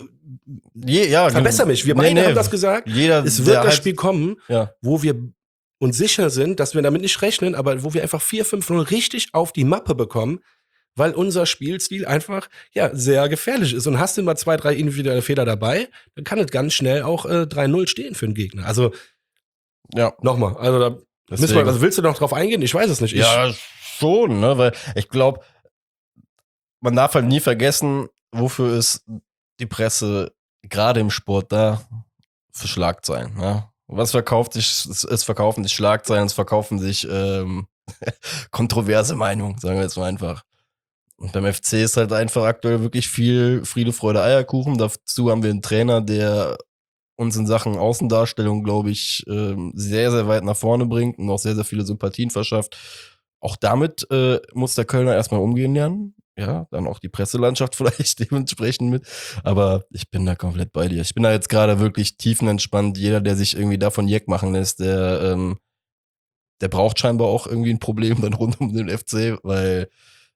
Verbessere mich, wir beide haben das gesagt. Es wird das Spiel kommen, wo wir uns sicher sind, dass wir damit nicht rechnen, aber wo wir einfach 4-5-0 richtig auf die Mappe bekommen, weil unser Spielstil einfach sehr gefährlich ist. Und hast du mal 2, 3 individuelle Fehler dabei, dann kann es ganz schnell auch 3-0 stehen für den Gegner. Also nochmal, also willst du noch drauf eingehen? Ich weiß es nicht. Ja, schon, ne? Weil ich glaube, man darf halt nie vergessen, wofür ist die Presse gerade im Sport da für Schlagzeilen. Ne? Was verkauft sich? Es verkaufen sich Schlagzeilen, es verkaufen sich kontroverse Meinungen, sagen wir jetzt mal einfach. Und beim FC ist halt einfach aktuell wirklich viel Friede, Freude, Eierkuchen. Dazu haben wir einen Trainer, der uns in Sachen Außendarstellung, glaube ich, sehr, sehr weit nach vorne bringt und auch sehr, sehr viele Sympathien verschafft. Auch damit muss der Kölner erstmal umgehen lernen. Ja, dann auch die Presselandschaft vielleicht dementsprechend mit. Aber ich bin da komplett bei dir. Ich bin da jetzt gerade wirklich tiefenentspannt. Jeder, der sich irgendwie davon Jeck machen lässt, der braucht scheinbar auch irgendwie ein Problem dann rund um den FC, weil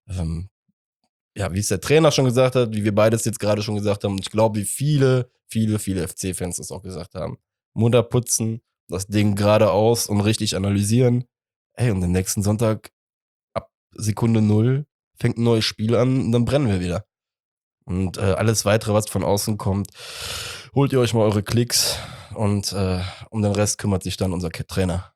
wie es der Trainer schon gesagt hat, wie wir beides jetzt gerade schon gesagt haben, und ich glaube, wie viele FC-Fans das auch gesagt haben. Munter putzen, das Ding geradeaus und richtig analysieren. Und am nächsten Sonntag ab Sekunde 0 fängt ein neues Spiel an und dann brennen wir wieder. Und alles weitere, was von außen kommt, holt ihr euch mal eure Klicks. Und um den Rest kümmert sich dann unser Trainer.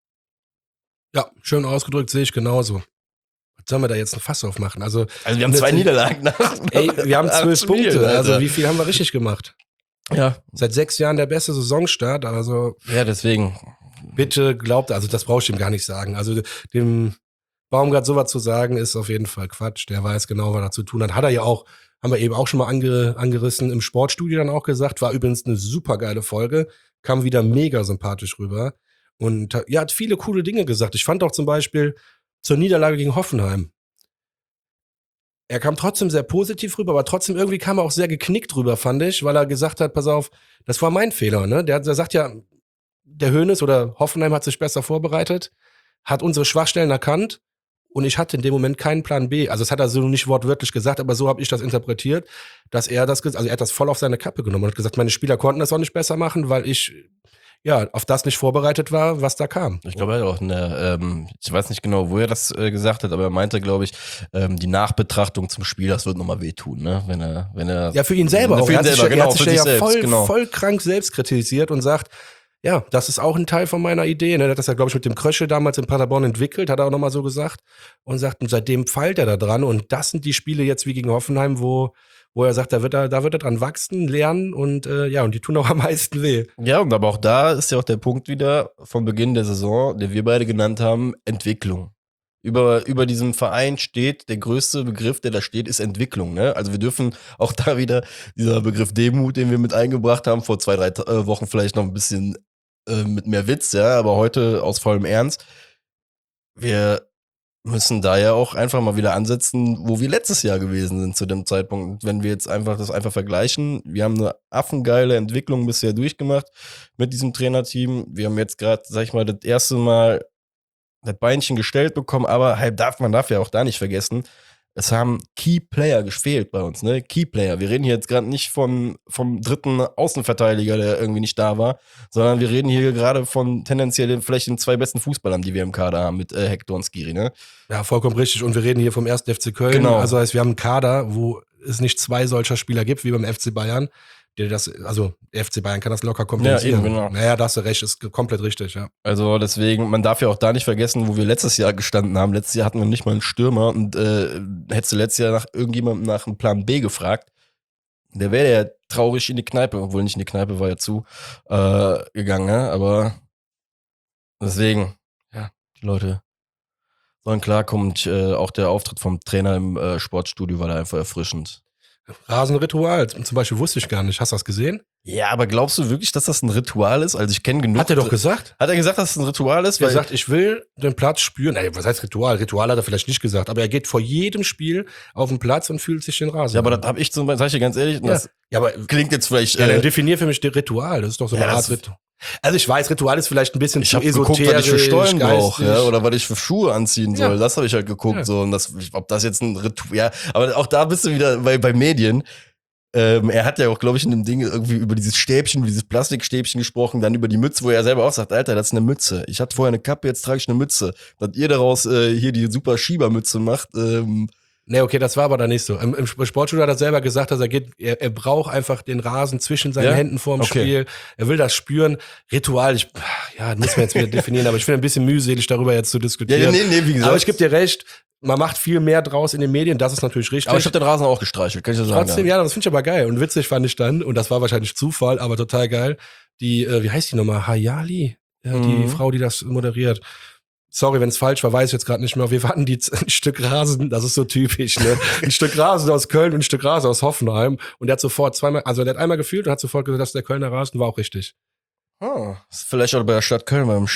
Ja, schön ausgedrückt, sehe ich genauso. Was sollen wir da jetzt ein Fass aufmachen? Also wir haben 2 Niederlagen nach. Ey, wir haben 12 Punkte. Spielen, also wie viel haben wir richtig gemacht? Ja. Seit 6 Jahren der beste Saisonstart. Also Ja, deswegen. bitte glaubt, also das brauche ich ihm gar nicht sagen. Also dem Baumgart sowas zu sagen, ist auf jeden Fall Quatsch. Der weiß genau, was er zu tun hat. Hat er ja auch, haben wir eben auch schon mal angerissen, im Sportstudio dann auch gesagt. War übrigens eine super geile Folge. Kam wieder mega sympathisch rüber. Und ja, hat viele coole Dinge gesagt. Ich fand auch zum Beispiel zur Niederlage gegen Hoffenheim. Er kam trotzdem sehr positiv rüber, aber trotzdem irgendwie kam er auch sehr geknickt rüber, fand ich, weil er gesagt hat, pass auf, das war mein Fehler, ne? Der sagt ja, der Hoeneß oder Hoffenheim hat sich besser vorbereitet, hat unsere Schwachstellen erkannt und ich hatte in dem Moment keinen Plan B. Also das hat er so nicht wortwörtlich gesagt, aber so habe ich das interpretiert, dass er das, also er hat das voll auf seine Kappe genommen und hat gesagt, meine Spieler konnten das auch nicht besser machen, weil ich ja auf das nicht vorbereitet war, was da kam. Ich glaube, er hat auch ich weiß nicht genau, wo er das gesagt hat, aber er meinte, glaube ich, die Nachbetrachtung zum Spiel, das wird nochmal wehtun, ne? Wenn er ja, für ihn selber auch. Für ihn selber, er hat sich ja selbst, voll krank selbst kritisiert und sagt, ja, das ist auch ein Teil von meiner Idee. Ne? Er hat das ja, glaube ich, mit dem Krösche damals in Paderborn entwickelt, hat er auch nochmal so gesagt. Und sagt, und seitdem feilt er da dran. Und das sind die Spiele jetzt wie gegen Hoffenheim, wo er sagt, da wird er dran wachsen, lernen und ja, und die tun auch am meisten weh. Ja, und aber auch da ist ja auch der Punkt wieder vom Beginn der Saison, den wir beide genannt haben, Entwicklung. Über diesem Verein steht, der größte Begriff, der da steht, ist Entwicklung. Ne? Also wir dürfen auch da wieder, dieser Begriff Demut, den wir mit eingebracht haben, vor 2-3 Wochen vielleicht noch ein bisschen mit mehr Witz, ja, aber heute aus vollem Ernst. Wir müssen da ja auch einfach mal wieder ansetzen, wo wir letztes Jahr gewesen sind zu dem Zeitpunkt. Wenn wir jetzt das einfach vergleichen, wir haben eine affengeile Entwicklung bisher durchgemacht mit diesem Trainerteam. Wir haben jetzt gerade, sag ich mal, das erste Mal das Beinchen gestellt bekommen, aber man darf ja auch da nicht vergessen, es haben Key Player gefehlt bei uns, ne? Key Player. Wir reden hier jetzt gerade nicht vom dritten Außenverteidiger, der irgendwie nicht da war, sondern wir reden hier gerade von tendenziell vielleicht den 2 besten Fußballern, die wir im Kader haben, mit Hector und Skiri, ne? Ja, vollkommen richtig. Und wir reden hier vom 1. FC Köln. Genau. Also heißt, wir haben einen Kader, wo es nicht 2 solcher Spieler gibt, wie beim FC Bayern. Der FC Bayern kann das locker kompensieren. Ja, eben, genau. Naja, da hast du recht, ist komplett richtig, ja. Also deswegen, man darf ja auch da nicht vergessen, wo wir letztes Jahr gestanden haben. Letztes Jahr hatten wir nicht mal einen Stürmer und hättest du letztes Jahr nach irgendjemandem nach einem Plan B gefragt, der wäre ja traurig in die Kneipe, obwohl nicht in die Kneipe war ja zu gegangen, ne? Aber deswegen, ja, die Leute sollen klarkommen. Und auch der Auftritt vom Trainer im Sportstudio war da einfach erfrischend. Rasenritual, zum Beispiel wusste ich gar nicht. Hast du das gesehen? Ja, aber glaubst du wirklich, dass das ein Ritual ist? Also ich kenne genug. Hat er doch gesagt. Hat er gesagt, dass es ein Ritual ist? Er sagt, ich will den Platz spüren. Ey, was heißt Ritual? Ritual hat er vielleicht nicht gesagt, aber er geht vor jedem Spiel auf den Platz und fühlt sich den Rasen. Ja, aber das habe ich zum Beispiel, sag ich dir ganz ehrlich, das aber klingt jetzt vielleicht. Ja, dann definier für mich den Ritual. Das ist doch so eine Art Ritual. Also ich weiß, Ritual ist vielleicht ein bisschen zu esoterisch. Geguckt, was ich für Stollen brauche, ja, oder was ich für Schuhe anziehen soll. Ja. Das habe ich halt geguckt. Ja. So, und ob das jetzt ein Ritual. Ja, aber auch da bist du wieder bei Medien. Er hat ja auch, glaube ich, in dem Ding irgendwie über dieses Plastikstäbchen gesprochen, dann über die Mütze, wo er selber auch sagt, Alter, das ist eine Mütze. Ich hatte vorher eine Kappe, jetzt trage ich eine Mütze. Dass ihr daraus hier die super Schiebermütze macht. Nee, okay, das war aber da nicht so. Im Sportstudio hat er selber gesagt, dass er braucht einfach den Rasen zwischen seinen Händen vorm Spiel. Er will das spüren. Ritual, muss man jetzt wieder definieren, aber ich finde ein bisschen mühselig, darüber jetzt zu diskutieren. Ja, nee, wie gesagt. Aber ich gebe dir recht, man macht viel mehr draus in den Medien, das ist natürlich richtig. Aber ich habe den Rasen auch gestreichelt, kann ich so sagen. Trotzdem, ja, das finde ich aber geil. Und witzig fand ich dann, und das war wahrscheinlich Zufall, aber total geil, die, wie heißt die nochmal? Hayali? Ja, die Frau, die das moderiert. Sorry, wenn es falsch war, weiß ich jetzt gerade nicht mehr. Wir hatten ein Stück Rasen, das ist so typisch, ne? Ein Stück Rasen aus Köln und ein Stück Rasen aus Hoffenheim. Und der hat sofort der hat einmal gefühlt und hat sofort gesagt, das ist der Kölner Rasen, war auch richtig. Ist vielleicht auch bei der Stadt Köln, beim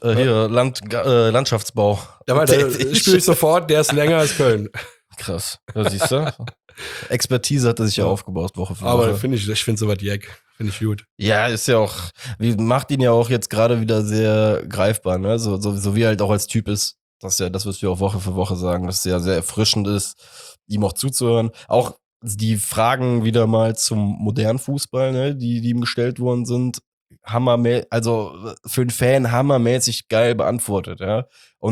Landschaftsbau. Ja, weil da spüre ich sofort, der ist länger als Köln. Krass. Da siehst du. Expertise hat er sich ja aufgebaut, Woche für Woche. Aber ich finde sowas Jack. Finde ich gut. Ja, ist ja auch, macht ihn ja auch jetzt gerade wieder sehr greifbar, ne? So wie er halt auch als Typ ist. Das wirst du auch Woche für Woche sagen, dass es ja sehr erfrischend ist, ihm auch zuzuhören. Auch die Fragen wieder mal zum modernen Fußball, ne, die ihm gestellt worden sind, also für einen Fan hammermäßig geil beantwortet, ja. Und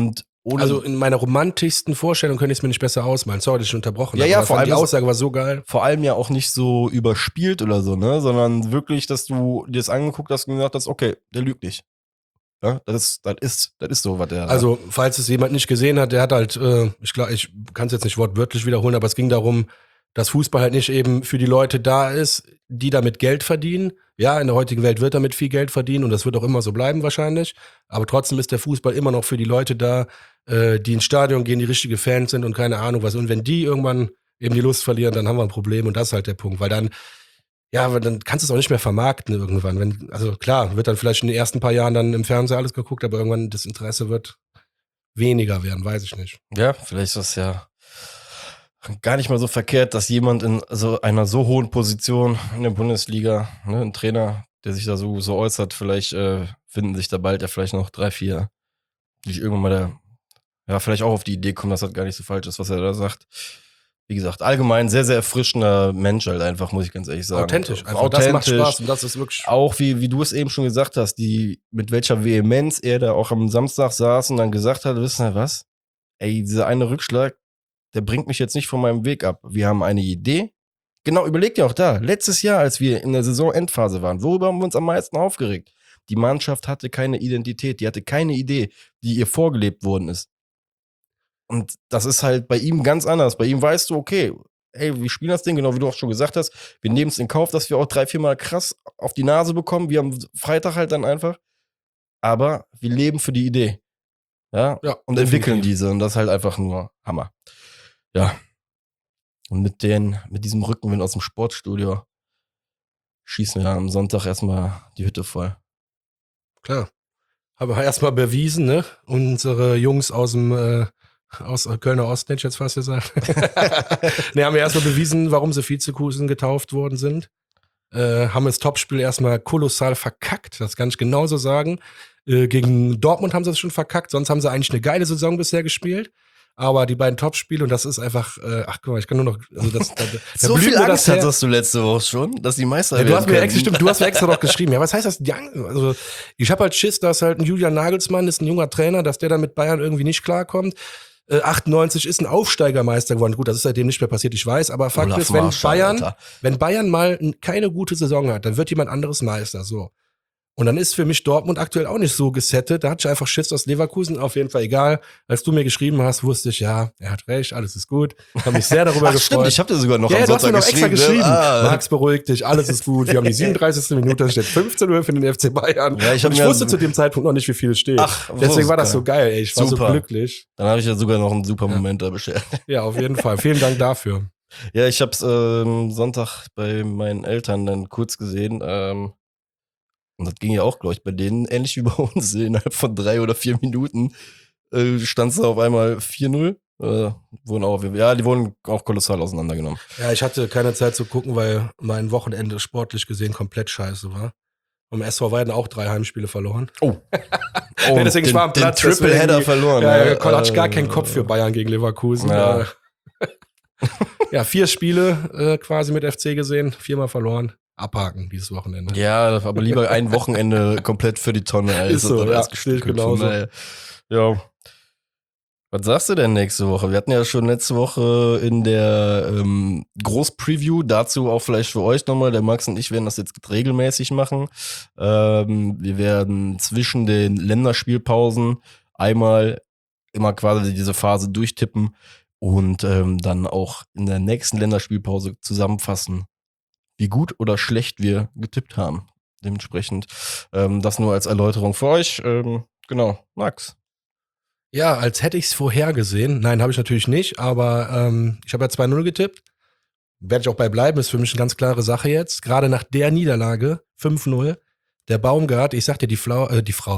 Also in meiner romantischsten Vorstellung könnte ich es mir nicht besser ausmalen. Sorry, dass ich unterbrochen Ja, habe. ja, Aber vor allem die Aussage war so geil. Vor allem ja auch nicht so überspielt oder so, ne? Sondern wirklich, dass du dir das angeguckt hast und gesagt hast, okay, der lügt nicht. Ja, das ist so, was der. Also, falls es jemand nicht gesehen hat, der hat halt, ich kann es jetzt nicht wortwörtlich wiederholen, aber es ging darum, dass Fußball halt nicht eben für die Leute da ist, die damit Geld verdienen. Ja, in der heutigen Welt wird damit viel Geld verdienen und das wird auch immer so bleiben wahrscheinlich. Aber trotzdem ist der Fußball immer noch für die Leute da, die ins Stadion gehen, die richtige Fans sind und keine Ahnung was. Und wenn die irgendwann eben die Lust verlieren, dann haben wir ein Problem und das ist halt der Punkt. Weil dann kannst du es auch nicht mehr vermarkten irgendwann. Also klar, wird dann vielleicht in den ersten paar Jahren dann im Fernseher alles geguckt, aber irgendwann das Interesse wird weniger werden, weiß ich nicht. Ja, vielleicht ist das ja gar nicht mal so verkehrt, dass jemand in so einer so hohen Position in der Bundesliga, ne, ein Trainer, der sich da so äußert, vielleicht finden sich da bald ja vielleicht noch 3, 4, die irgendwann mal vielleicht auch auf die Idee kommen, dass das gar nicht so falsch ist, was er da sagt. Wie gesagt, allgemein sehr, sehr erfrischender Mensch halt einfach, muss ich ganz ehrlich sagen. Authentisch, einfach. Das macht Spaß und das ist wirklich. Auch wie du es eben schon gesagt hast, mit welcher Vehemenz er da auch am Samstag saß und dann gesagt hat, wissen Sie was? Ey, dieser eine Rückschlag, der bringt mich jetzt nicht von meinem Weg ab. Wir haben eine Idee. Genau, überleg dir auch da. Letztes Jahr, als wir in der Saisonendphase waren, worüber haben wir uns am meisten aufgeregt? Die Mannschaft hatte keine Identität, die hatte keine Idee, die ihr vorgelebt worden ist. Und das ist halt bei ihm ganz anders. Bei ihm weißt du, okay, ey, wir spielen das Ding, genau wie du auch schon gesagt hast. Wir nehmen es in Kauf, dass wir auch 3, 4 Mal krass auf die Nase bekommen. Wir haben Freitag halt dann einfach. Aber wir leben für die Idee. Ja, und entwickeln diese. Und das ist halt einfach nur Hammer. Ja. Und mit diesem Rückenwind aus dem Sportstudio schießen wir am Sonntag erstmal die Hütte voll. Klar. Haben wir erstmal bewiesen, ne? Unsere Jungs aus Kölner Osten, hätte ich jetzt fast gesagt. Ne, haben wir erstmal bewiesen, warum sie Vizekusen getauft worden sind. Haben das Topspiel erstmal kolossal verkackt, das kann ich genauso sagen. Gegen Dortmund haben sie es schon verkackt, sonst haben sie eigentlich eine geile Saison bisher gespielt. Aber die beiden Topspiele und das ist einfach, guck mal, ich kann nur noch, also so viel Angst hattest du letzte Woche schon, dass die Meister werden. Du hast mir extra noch geschrieben. Ja, was heißt das? Also, ich habe halt Schiss, dass halt ein Julian Nagelsmann ist ein junger Trainer, dass der dann mit Bayern irgendwie nicht klarkommt. 98 ist ein Aufsteigermeister geworden. Gut, das ist seitdem nicht mehr passiert, ich weiß, aber Fakt ist, wenn Bayern mal keine gute Saison hat, dann wird jemand anderes Meister, so. Und dann ist für mich Dortmund aktuell auch nicht so gesettet. Da hatte ich einfach Schiss aus Leverkusen. Auf jeden Fall egal. Als du mir geschrieben hast, wusste ich, ja, er hat recht, alles ist gut. Habe mich sehr darüber gefreut. Stimmt, ich habe dir sogar noch am Sonntag Sonntag du hast mir noch extra geschrieben. Ne? Max, beruhig dich, alles ist gut. Wir haben die 37. Minute, da steht 15 Uhr für den FC Bayern. Ja, ich wusste zu dem Zeitpunkt noch nicht, wie viel es steht. Deswegen war das so geil, ey. Ich war so glücklich. Dann habe ich ja sogar noch einen super Moment da beschert. Ja, auf jeden Fall. Vielen Dank dafür. Ja, ich habe es Sonntag bei meinen Eltern dann kurz gesehen. Und das ging ja auch, glaube ich, bei denen ähnlich wie bei uns. Innerhalb von 3 oder 4 Minuten stand es auf einmal 4-0. Die wurden auch kolossal auseinandergenommen. Ja, ich hatte keine Zeit zu gucken, weil mein Wochenende sportlich gesehen komplett scheiße war. Am SV Weiden auch 3 Heimspiele verloren. Oh. Ja, deswegen war am Platz. Den Triple-Header verloren. Ja, hatte ich gar keinen Kopf für Bayern gegen Leverkusen. Ja, ja 4 Spiele quasi mit FC gesehen, 4-mal verloren. Abhaken dieses Wochenende. Ja, aber lieber ein Wochenende komplett für die Tonne. Ist so, ja, stehe ich genauso. Ja. Was sagst du denn nächste Woche? Wir hatten ja schon letzte Woche in der Groß-Preview, dazu auch vielleicht für euch nochmal, der Max und ich werden das jetzt regelmäßig machen. Wir werden zwischen den Länderspielpausen einmal immer quasi diese Phase durchtippen und dann auch in der nächsten Länderspielpause zusammenfassen, wie gut oder schlecht wir getippt haben. Dementsprechend das nur als Erläuterung für euch. Genau, Max. Ja, als hätte ich es vorhergesehen. Nein, habe ich natürlich nicht, aber ich habe ja 2-0 getippt. Werde ich auch bei bleiben, ist für mich eine ganz klare Sache jetzt. Gerade nach der Niederlage, 5-0, der Baumgart, ich sag dir, die Frau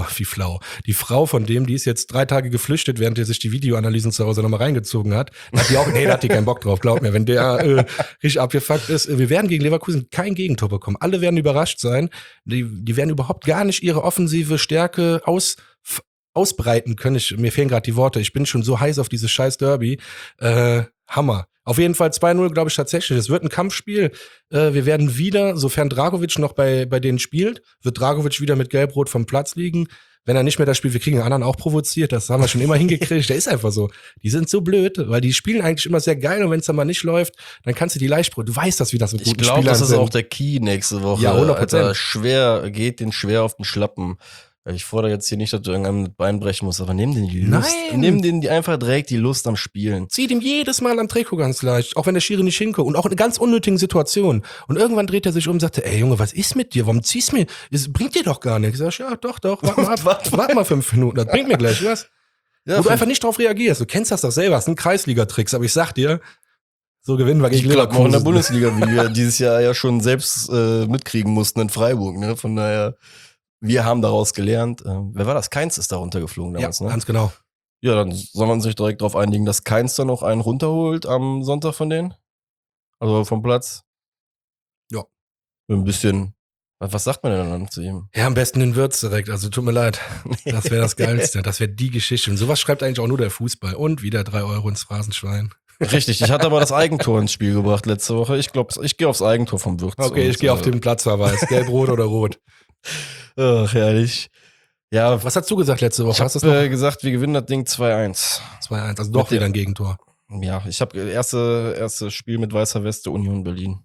von dem, die ist jetzt 3 Tage geflüchtet, während er sich die Videoanalysen zu Hause nochmal reingezogen hat. Da hat die keinen Bock drauf, glaub mir, wenn der richtig abgefuckt ist. Wir werden gegen Leverkusen kein Gegentor bekommen. Alle werden überrascht sein. Die werden überhaupt gar nicht ihre offensive Stärke ausbreiten können. Mir fehlen gerade die Worte. Ich bin schon so heiß auf dieses scheiß Derby. Hammer. Auf jeden Fall 2-0, glaube ich, tatsächlich. Es wird ein Kampfspiel. Wir werden wieder, sofern Dragovic noch bei denen spielt, wird Dragovic wieder mit Gelb-Rot vom Platz liegen. Wenn er nicht mehr das spielt, wir kriegen den anderen auch provoziert. Das haben wir schon immer hingekriegt. Der ist einfach so. Die sind so blöd, weil die spielen eigentlich immer sehr geil. Und wenn es dann mal nicht läuft, dann kannst du die leicht, du weißt das, wie das mit guten Spielern sind. Ich glaube, das ist auch der Key nächste Woche. Ja, 100%. Alter, geht den schwer auf den Schlappen. Ich fordere jetzt hier nicht, dass du irgendwann mit Bein brechen musst, aber nimm den die Lust. Nein. Nimm den die einfach direkt die Lust am Spielen. Zieh dem jedes Mal am Trikot ganz leicht, auch wenn der Schiri nicht hinkommt. Und auch in ganz unnötigen Situationen. Und irgendwann dreht er sich um und sagt, ey Junge, was ist mit dir? Warum ziehst du mir? Das bringt dir doch gar nichts. Ich sag, ja, doch, warte mal ab. Warte mal 5 Minuten, das bringt mir gleich was. Ja, wo du einfach nicht drauf reagierst. Du kennst das doch selber, das sind Kreisliga-Tricks. Aber ich sag dir, so gewinnen wir gegen Leverkusen. Auch in der Bundesliga, wie wir dieses Jahr ja schon selbst mitkriegen mussten in Freiburg. Ne? Von daher, wir haben daraus gelernt. Wer war das? Keins ist da runtergeflogen damals, ne? Ganz genau. Ja, dann soll man sich direkt darauf einigen, dass Keins dann noch einen runterholt am Sonntag von denen. Also vom Platz. Ja. Ein bisschen. Was sagt man denn dann zu ihm? Ja, am besten in Würz direkt. Also tut mir leid. Das wäre das Geilste. Das wäre die Geschichte. Und sowas schreibt eigentlich auch nur der Fußball. Und wieder 3 Euro ins Phrasenschwein. Richtig, ich hatte aber das Eigentor ins Spiel gebracht letzte Woche. Ich glaube, ich gehe aufs Eigentor vom Würz. Okay, ich gehe auf den Platzverweis. Gelb, rot oder rot. Ach, herrlich. Ja, was hast du gesagt letzte Woche? Ich habe gesagt, wir gewinnen das Ding 2-1. 2-1, also doch wieder ein Gegentor. Ja, ich habe erste Spiel mit weißer Weste Union Berlin.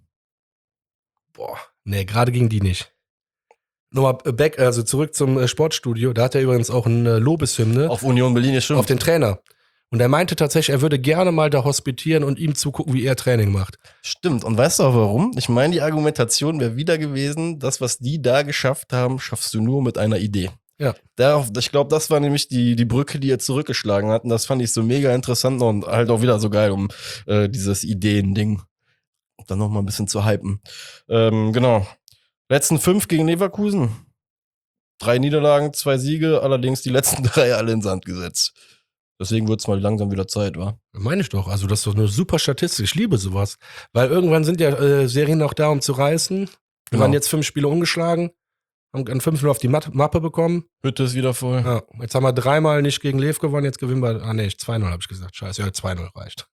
Boah, nee, gerade gegen die nicht. Nochmal back, also zurück zum Sportstudio. Da hat er übrigens auch eine Lobeshymne. Auf Union Berlin, ja, stimmt. Auf den Trainer. Und er meinte tatsächlich, er würde gerne mal da hospitieren und ihm zugucken, wie er Training macht. Stimmt. Und weißt du auch warum? Ich meine, die Argumentation wäre wieder gewesen, das, was die da geschafft haben, schaffst du nur mit einer Idee. Ja. Ich glaube, das war nämlich die Brücke, die er zurückgeschlagen hat. Und das fand ich so mega interessant und halt auch wieder so geil, um dieses Ideen-Ding dann nochmal ein bisschen zu hypen. Genau. Letzten 5 gegen Leverkusen. 3 Niederlagen, 2 Siege, allerdings die letzten 3 alle in Sand gesetzt. Deswegen wird es mal langsam wieder Zeit, wa? Meine ich doch. Also das ist doch eine super Statistik. Ich liebe sowas. Weil irgendwann sind ja Serien auch da, um zu reißen. Wir waren jetzt 5 Spiele ungeschlagen, haben an 5-0 auf die Mappe bekommen. Hütte ist wieder voll. Ja, jetzt haben wir 3-mal nicht gegen Lev gewonnen, jetzt gewinnen wir, 2-0 habe ich gesagt. Scheiße, ja, 2-0 reicht.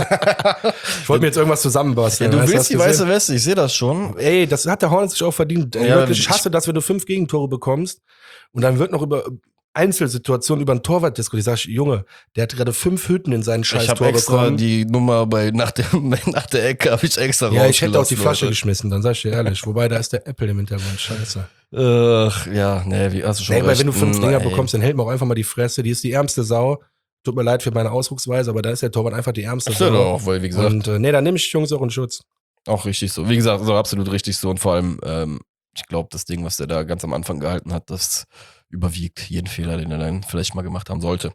Ich wollte mir jetzt irgendwas zusammenbasteln. Ja, du willst die weiße Weste, ich sehe das schon. Ey, das hat der Hornet sich auch verdient. Ey, ja, wirklich, ich hasse das, wenn du 5 Gegentore bekommst und dann wird noch über Einzelsituationen über einen Torwart diskutiert. Ich sag, Junge, der hat gerade 5 Hütten in seinen Scheiß Tor bekommen. Ich habe extra die Nummer nach der Ecke habe ich extra rausgelassen. Ja, ich hätte auch die Flasche geschmissen, dann sag ich dir ehrlich. Wobei, da ist der Apple im Hintergrund. Scheiße. Ja, nee, wie hast du schon recht. Weil wenn du 5 Dinger bekommst, dann hält man auch einfach mal die Fresse. Die ist die ärmste Sau. Tut mir leid für meine Ausdrucksweise, aber da ist der Torwart einfach die ärmste Sau. Auch, weil, wie gesagt. Und dann nehme ich Jungs auch in Schutz. Auch richtig so. Wie gesagt, so absolut richtig so. Und vor allem, ich glaube, das Ding, was der da ganz am Anfang gehalten hat, das überwiegt jeden Fehler, den er dann vielleicht mal gemacht haben sollte.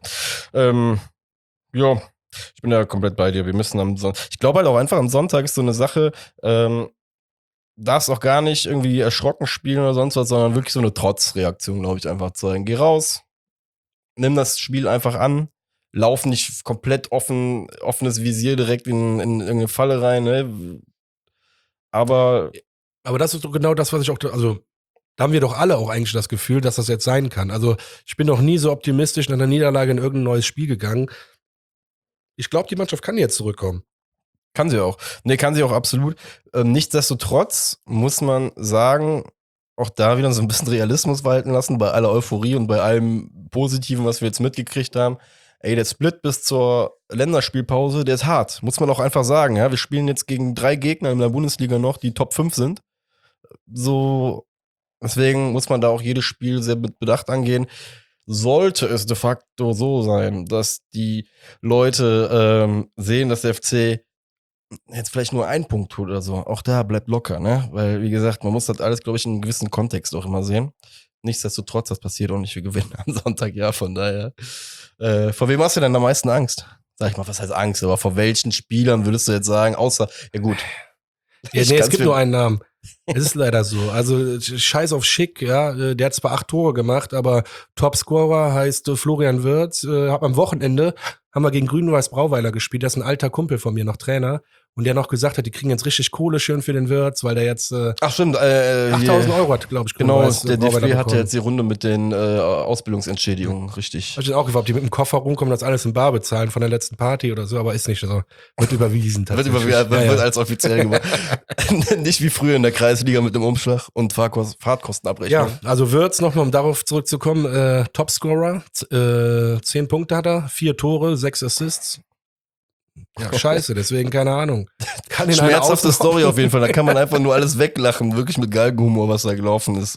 Ja, ich bin ja komplett bei dir. Wir müssen am Sonntag. Ich glaube halt auch einfach, am Sonntag ist so eine Sache, darfst auch gar nicht irgendwie erschrocken spielen oder sonst was, sondern wirklich so eine Trotzreaktion, glaube ich, einfach zeigen. Geh raus, nimm das Spiel einfach an, lauf nicht komplett offenes Visier direkt in irgendeine Falle rein, ne? Aber das ist doch genau das, was ich auch, also da haben wir doch alle auch eigentlich das Gefühl, dass das jetzt sein kann. Also ich bin noch nie so optimistisch nach einer Niederlage in irgendein neues Spiel gegangen. Ich glaube, die Mannschaft kann jetzt zurückkommen. Kann sie auch. Nee, kann sie auch absolut. Nichtsdestotrotz muss man sagen, auch da wieder so ein bisschen Realismus walten lassen, bei aller Euphorie und bei allem Positiven, was wir jetzt mitgekriegt haben. Ey, der Split bis zur Länderspielpause, der ist hart. Muss man auch einfach sagen. Ja? Wir spielen jetzt gegen 3 Gegner in der Bundesliga noch, die Top 5 sind. So, deswegen muss man da auch jedes Spiel sehr mit Bedacht angehen. Sollte es de facto so sein, dass die Leute sehen, dass der FC jetzt vielleicht nur 1 Punkt tut oder so, auch da bleibt locker, ne? Weil, wie gesagt, man muss das alles, glaube ich, in einem gewissen Kontext auch immer sehen. Nichtsdestotrotz, das passiert auch nicht, wir gewinnen am Sonntag, ja, von daher. Vor wem hast du denn am meisten Angst? Sag ich mal, was heißt Angst? Aber vor welchen Spielern würdest du jetzt sagen, außer, ja gut. Ja, nee, es gibt nur einen Namen. Es ist leider so. Also scheiß auf Schick, ja. Der hat zwar 8 Tore gemacht, aber Topscorer heißt Florian Wirtz. Hab am Wochenende, haben wir gegen Grün-Weiß Brauweiler gespielt. Das ist ein alter Kumpel von mir, noch Trainer. Und der noch gesagt hat, die kriegen jetzt richtig Kohle schön für den Wirtz, weil der jetzt Ach stimmt, 8.000 Euro hat, glaube ich, genau, Grün-Weiß der Brauweiler DFB hatte bekommen. jetzt die Runde mit den Ausbildungsentschädigungen, richtig. Hab ich auch gefragt, ob die mit dem Koffer rumkommen, das alles in Bar bezahlen von der letzten Party oder so, aber ist nicht so. Wird überwiesen tatsächlich. Wird als offiziell gemacht. Nicht wie früher in der Kreisliga mit dem Umschlag und Fahrtkostenabrechnung. Ja, also Wirtz, nochmal um darauf zurückzukommen, Topscorer, 10 Punkte hat er, 4 Tore, 6 Assists. Ja, scheiße, deswegen keine Ahnung. Kann ihn einer Schmerzhafte auslaufen. Story auf jeden Fall, da kann man einfach nur alles weglachen, wirklich mit Galgenhumor, was da gelaufen ist.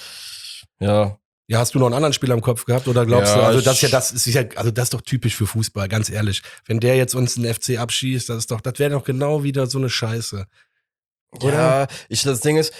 Ja. Ja, hast du noch einen anderen Spieler im Kopf gehabt oder glaubst Ja, du, also das ist ja, also das ist doch typisch für Fußball, ganz ehrlich. Wenn der jetzt uns einen FC abschießt, das wäre doch genau wieder so eine Scheiße. Oder? Ja, das Ding ist,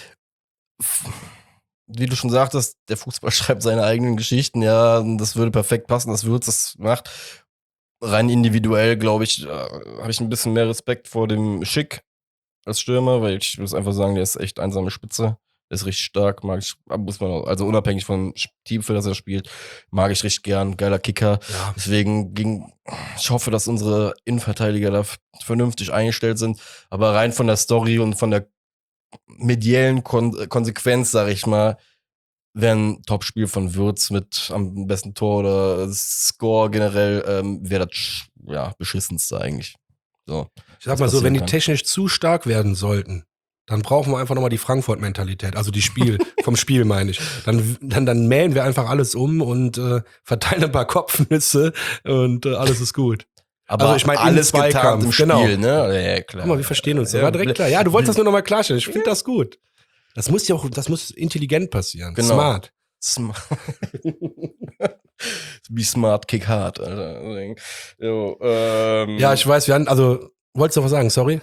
wie du schon sagtest, der Fußball schreibt seine eigenen Geschichten, ja, und das würde perfekt passen, dass Würz das macht. Rein individuell, glaube ich, habe ich ein bisschen mehr Respekt vor dem Schick als Stürmer, weil ich muss einfach sagen, der ist echt einsame Spitze. Der ist richtig stark, mag ich, muss man auch, also unabhängig vom Team, für das er spielt, mag ich richtig gern, geiler Kicker. Ja. Deswegen ich hoffe, dass unsere Innenverteidiger da vernünftig eingestellt sind, aber rein von der Story und von der mediellen Konsequenz, sag ich mal, wäre ein Top-Spiel von Würz mit am besten Tor oder Score generell, wäre das ja beschissenste eigentlich. So. Ich sag mal so, wenn die technisch zu stark werden sollten, dann brauchen wir einfach nochmal die Frankfurt-Mentalität, also vom Spiel meine ich. Dann mähen wir einfach alles um und verteilen ein paar Kopfnüsse und alles ist gut. Aber also ich meine, alles getan im Spiel, genau. ne? Ja, klar. Guck mal, wir verstehen uns. Ja, direkt klar. Ja, du wolltest das nur nochmal klarstellen. Ich finde das gut. Das muss intelligent passieren. Genau. Smart. Be smart, kick hard, Alter. Jo, ja, ich weiß, wolltest du noch was sagen, sorry?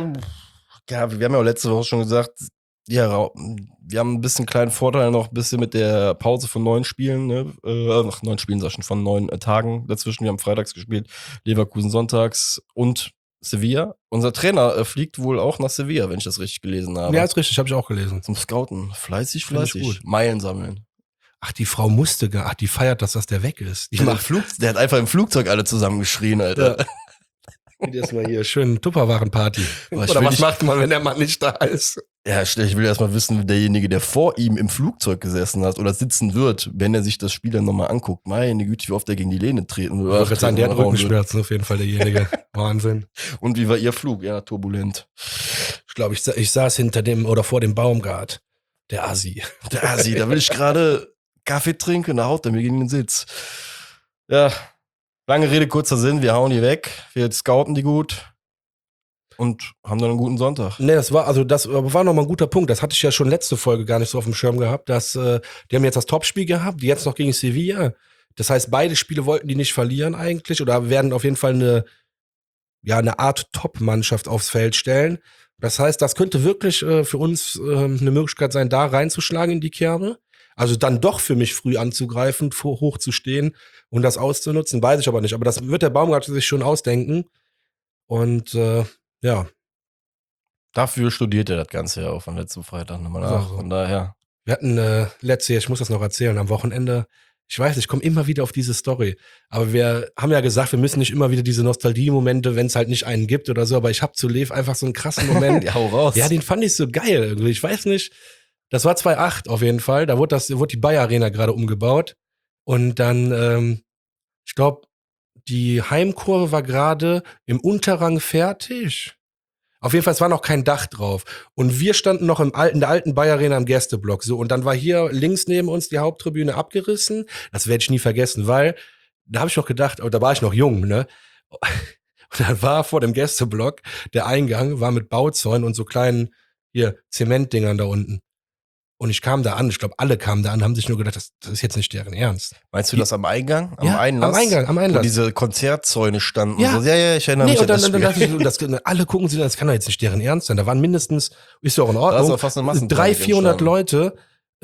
Ja, wir haben ja auch letzte Woche schon gesagt, ja, wir haben ein bisschen kleinen Vorteil noch ein bisschen mit der Pause von 9 Spielen, ne? 9 Spielen, sag ich schon, von 9 Tagen dazwischen. Wir haben freitags gespielt, Leverkusen sonntags und Sevilla. Unser Trainer fliegt wohl auch nach Sevilla, wenn ich das richtig gelesen habe. Ja, ist richtig, habe ich auch gelesen. Zum Scouten. Fleißig. Gut. Meilen sammeln. Ach, die Frau die feiert, dass der weg ist. Der hat einfach im Flugzeug alle zusammengeschrien, Alter. Ja. Erstmal hier schön Tupperwaren-Party. Oder was macht man, wenn der Mann nicht da ist? Ja, ich will erstmal wissen, derjenige, der vor ihm im Flugzeug gesessen hat oder sitzen wird, wenn er sich das Spiel dann nochmal anguckt. Meine Güte, wie oft er gegen die Lehne treten wird. Ich würde sagen, der hat Rückenschmerzen auf jeden Fall, derjenige. Wahnsinn. Und wie war Ihr Flug? Ja, turbulent. Ich glaube, ich saß hinter dem oder vor dem Baumgart. Der Assi. Da will ich gerade Kaffee trinken, da haut er mir gegen den Sitz. Ja, lange Rede, kurzer Sinn, wir hauen die weg, wir scouten die gut und haben dann einen guten Sonntag. Nee, das war nochmal ein guter Punkt. Das hatte ich ja schon letzte Folge gar nicht so auf dem Schirm gehabt, dass die haben jetzt das Topspiel gehabt, die jetzt noch gegen Sevilla. Das heißt, beide Spiele wollten die nicht verlieren eigentlich oder werden auf jeden Fall eine Art Top-Mannschaft aufs Feld stellen. Das heißt, das könnte wirklich für uns eine Möglichkeit sein, da reinzuschlagen in die Kerbe. Also dann doch für mich früh anzugreifen, hoch zu stehen und das auszunutzen, weiß ich aber nicht. Aber das wird der Baumgart sich schon ausdenken. Und ja. Dafür studiert er das Ganze ja auch von letzten Freitag nochmal nach. So. Von daher. Wir hatten ich muss das noch erzählen, am Wochenende. Ich weiß, ich komme immer wieder auf diese Story. Aber wir haben ja gesagt, wir müssen nicht immer wieder diese Nostalgie-Momente, wenn es halt nicht einen gibt oder so. Aber ich habe zu Lev einfach so einen krassen Moment. Ja, hau raus. Ja, den fand ich so geil irgendwie. Ich weiß nicht. Das war 2008 auf jeden Fall. Da wurde die Bayer Arena gerade umgebaut. Und dann, ich glaube, die Heimkurve war gerade im Unterrang fertig. Auf jeden Fall, es war noch kein Dach drauf. Und wir standen noch in der alten Bayer Arena im Gästeblock. So, und dann war hier links neben uns die Haupttribüne abgerissen. Das werde ich nie vergessen, weil da habe ich noch gedacht, da war ich noch jung, ne? Und dann war vor dem Gästeblock der Eingang, war mit Bauzäunen und so kleinen hier Zementdingern da unten. Und ich kam da an, ich glaube, alle kamen da an, haben sich nur gedacht, das ist jetzt nicht deren Ernst. Meinst du das am Eingang? Am Einlass. Wo diese Konzertzäune standen. Ja, so. Ja, ich erinnere mich an das Spiel. Und dann dachte ich, alle gucken sich das kann doch jetzt nicht deren Ernst sein. Da waren mindestens, ist ja auch in Ordnung, da ist fast eine Massenpanik 300-400 Leute,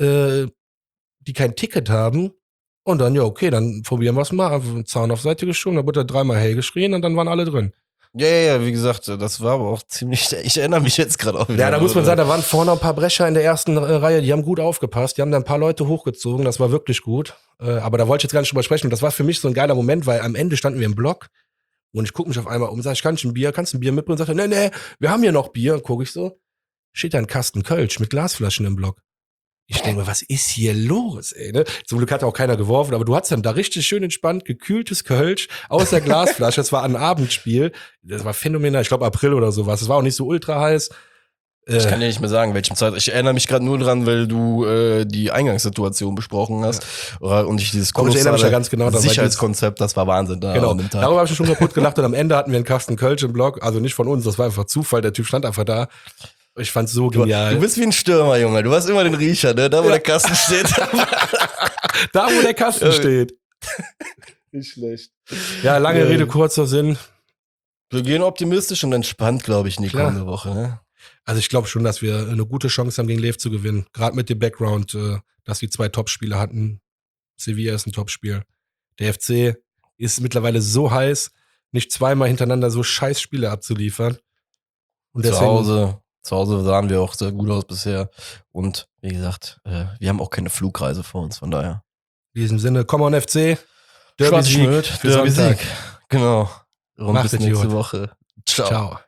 die kein Ticket haben. Und dann, ja, okay, dann probieren wir es mal. Zahn auf Seite geschoben, dann wurde da 3-mal hell geschrien und dann waren alle drin. Ja, wie gesagt, das war aber auch ziemlich, ich erinnere mich jetzt gerade auch wieder. Ja, da muss man sagen, da waren vorne ein paar Brecher in der ersten Reihe, die haben gut aufgepasst, die haben da ein paar Leute hochgezogen, das war wirklich gut. Aber da wollte ich jetzt gar nicht drüber sprechen. Und das war für mich so ein geiler Moment, weil am Ende standen wir im Block und ich gucke mich auf einmal um, sag ich, kannst du ein Bier mitbringen? Und sagt er, nee, wir haben hier noch Bier. Und gucke ich so, steht da ein Kasten Kölsch mit Glasflaschen im Block. Ich denke mir, was ist hier los, ey? Ne? Zum Glück hat auch keiner geworfen, aber du hattest dann da richtig schön entspannt gekühltes Kölsch aus der Glasflasche. Das war ein Abendspiel. Das war phänomenal. Ich glaube April oder sowas. Es war auch nicht so ultra heiß. Ich kann dir nicht mehr sagen, welchem Zeit. Ich erinnere mich gerade nur dran, weil du die Eingangssituation besprochen hast. Ja. Und ich dieses ich erinnere mich ja ganz genau daran. Sicherheitskonzept, das war Wahnsinn. Da genau, darüber habe ich schon kaputt gelacht. Und am Ende hatten wir einen Kasten Kölsch im Block. Also nicht von uns, das war einfach Zufall. Der Typ stand einfach da. Ich fand's so genial. Du bist wie ein Stürmer, Junge. Du hast immer den Riecher, ne? Da, wo der Kasten steht. Da, wo der Kasten steht. Nicht schlecht. Ja, lange Rede, kurzer Sinn. Wir gehen optimistisch und entspannt, glaube ich, in die kommende Woche, ne? Also ich glaube schon, dass wir eine gute Chance haben, gegen Lev zu gewinnen. Gerade mit dem Background, dass die 2 Topspiele hatten. Sevilla ist ein Topspiel. Der FC ist mittlerweile so heiß, nicht zweimal hintereinander so scheiß Spiele abzuliefern. Und deswegen, Zu Hause sahen wir auch sehr gut aus bisher. Und wie gesagt, wir haben auch keine Flugreise vor uns, von daher. In diesem Sinne, come on FC. Derby-Sieg für Sonntag. Genau. Und Macht bis nächste Woche. Ciao.